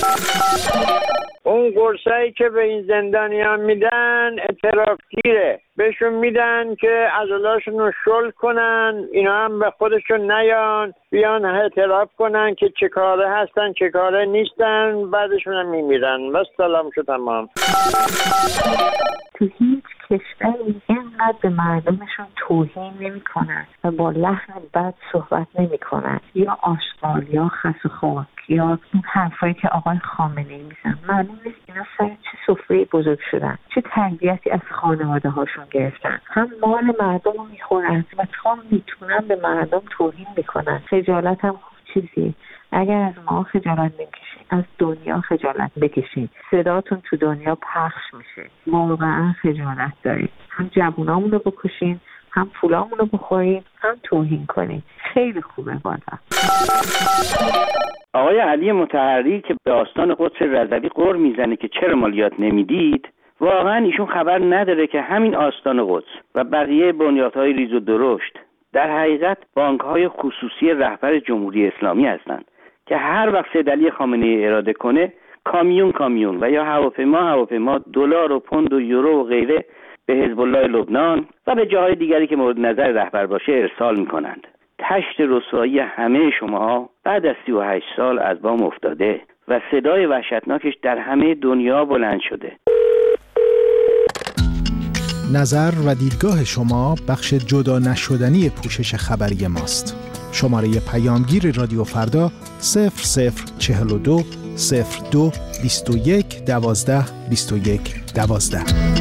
اون قرصایی که به این زندانیان میدن اعترافگیره، بهشون میدن که عضلاشون رو شل کنن، اینا هم به خودشون نیان بیان اعتراف کنن که چه کاره هستن چه کاره نیستن، بعدشون هم میمیرن. و سلام شد تمام. تو هیچ کشوری اینقدر به مردمشون توهین نمی کنن و با لحن بد صحبت نمی کنن، یا آشغال یا خس و خاک یا این حرفایی که آقای خامنه‌ای میزنن. معلوم نیست اینا سر چه سفره بزرگ شدن، چه تربیتی از خانواده هاشون گرفتن. هم مال مردم رو میخورن و تا میتونن به مردم توهین میکنن. خجالت هم خوب چیزی. اگر از ما خجالت نمیکشین، از دنیا خجالت بکشین. صداتون تو دنیا پخش میشه. واقعا خجالت دارید. هم جوونامون رو بکشین، هم پولامون رو بخورین، هم توهین کنین. خیلی خوبه والا. آقای علی مطهری که به آستان قدس رضوی غر میزنه که چرا مالیات نمیدید، واقعا ایشون خبر نداره که همین آستان قدس و بقیه بنیادهای ریز و درشت در حقیقت بانک‌های خصوصی رهبر جمهوری اسلامی هستند که هر وقت سید علی خامنه‌ای اراده کنه کامیون و یا هواپیما دلار و پوند و یورو و غیره به حزب الله لبنان و به جاهای دیگری که مورد نظر رهبر باشه ارسال میکنند. تشت رسوایی همه شما بعد از 38 سال از بام افتاده و صدای وحشتناکش در همه دنیا بلند شده. نظر و دیدگاه شما بخش جدا نشدنی پوشش خبری ماست. شماره پیامگیر رادیو فردا 0042 02 21 12 21 12.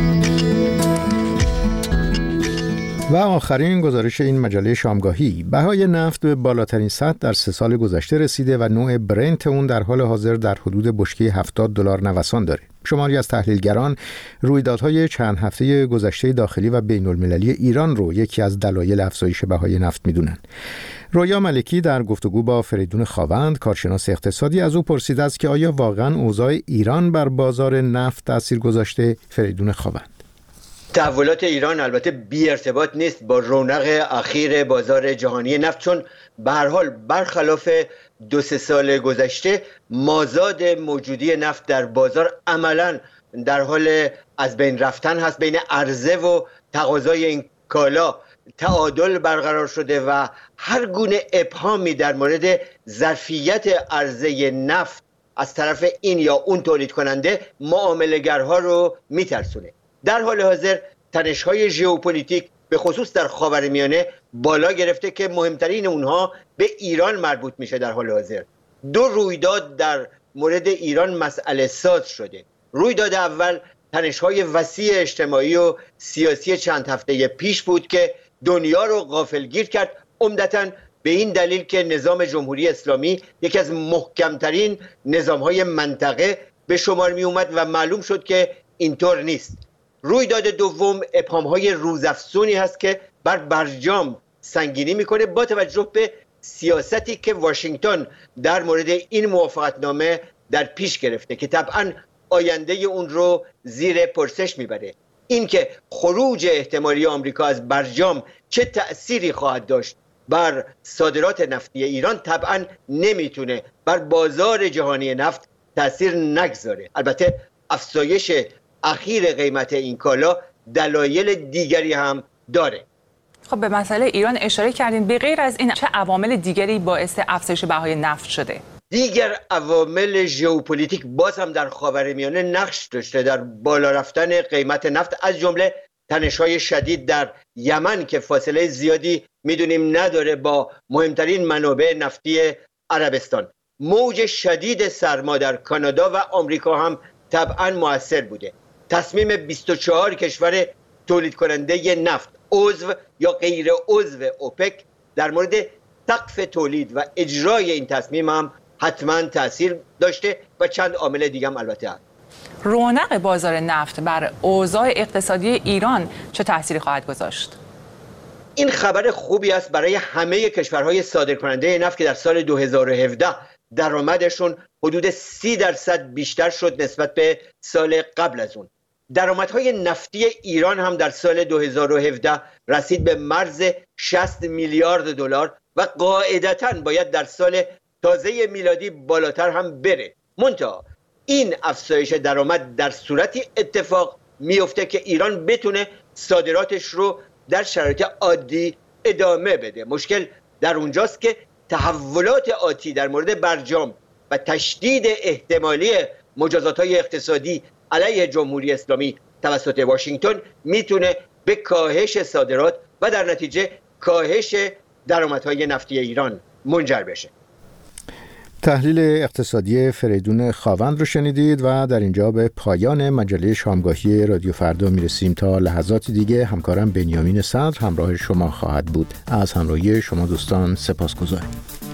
و آخرین گزارش این مجله شامگاهی: بهای نفت به بالاترین سطح در 3 سال گذشته رسیده و نوع برنت اون در حال حاضر در حدود بشکه $70 نوسان داره. شماری از تحلیلگران رویدادهای چند هفته گذشته داخلی و بین المللی ایران رو یکی از دلایل افزایش بهای نفت میدونن. رویا ملکی در گفتگو با فریدون خاوند کارشناس اقتصادی از او پرسیده است که آیا واقعا اوضاع ایران بر بازار نفت تاثیر گذاشته؟ فریدون خاوند: تحولات ایران البته بی ارتباط نیست با رونق اخیر بازار جهانی نفت، چون به هر حال برخلاف 2-3 سال گذشته مازاد موجودی نفت در بازار عملاً در حال از بین رفتن هست. بین عرضه و تقاضای این کالا تعادل برقرار شده و هر گونه ابهامی در مورد ظرفیت عرضه نفت از طرف این یا اون تولید کننده معامله‌گرها رو میترسونه. در حال حاضر تنش‌های ژئوپلیتیک به خصوص در خاورمیانه بالا گرفته که مهمترین اونها به ایران مربوط میشه. در حال حاضر 2 رویداد در مورد ایران مسئله ساز شده. رویداد اول تنش‌های وسیع اجتماعی و سیاسی چند هفته پیش بود که دنیا رو غافلگیر کرد، عمدتاً به این دلیل که نظام جمهوری اسلامی یکی از محکمترین نظام‌های منطقه به شمار می اومد و معلوم شد که اینطور نیست. رویداد دوم ابهام‌های روزافزونی هست که بر برجام سنگینی میکنه با توجه به سیاستی که واشنگتن در مورد این موافقتنامه در پیش گرفته که طبعاً آینده اون رو زیر پرسش میبره. این که خروج احتمالی آمریکا از برجام چه تأثیری خواهد داشت بر صادرات نفتی ایران طبعاً نمیتونه بر بازار جهانی نفت تأثیر نگذاره. البته افزایش اخیر قیمت این کالا دلایل دیگری هم داره. خب به مسئله ایران اشاره کردین، به غیر از این چه عوامل دیگری باعث افزایش بهای نفت شده؟ دیگر عوامل ژئوپلیتیک باز هم در خاورمیانه نقش داشته در بالا رفتن قیمت نفت، از جمله تنش‌های شدید در یمن که فاصله زیادی میدونیم نداره با مهمترین منابع نفتی عربستان. موج شدید سرما در کانادا و آمریکا هم طبعاً مؤثر بوده. تصمیم 24 کشور تولید کننده نفت عضو یا غیر عضو اوپک در مورد سقف تولید و اجرای این تصمیم هم حتما تأثیر داشته و چند عامل دیگه هم البته هست. رونق بازار نفت بر اوضاع اقتصادی ایران چه تأثیری خواهد گذاشت؟ این خبر خوبی است برای همه کشورهای صادرکننده نفت که در سال 2017 درآمدشون حدود 30% بیشتر شد نسبت به سال قبل از اون. درآمدهای نفتی ایران هم در سال 2017 رسید به مرز 60 میلیارد دلار و قاعدتاً باید در سال تازه میلادی بالاتر هم بره. منتها این افزایش درآمد در صورتی اتفاق میفته که ایران بتونه صادراتش رو در شرایط عادی ادامه بده. مشکل در اونجاست که تحولات آتی در مورد برجام و تشدید احتمالی مجازات‌های اقتصادی علیه جمهوری اسلامی توسط واشنگتن میتونه به کاهش صادرات و در نتیجه کاهش درآمدهای نفتی ایران منجر بشه. تحلیل اقتصادی فریدون خاوند رو شنیدید و در اینجا به پایان مجله شامگاهی رادیو فردا میرسیم. تا لحظات دیگه همکارم بنیامین صدر همراه شما خواهد بود. از همراهی شما دوستان سپاسگزاریم.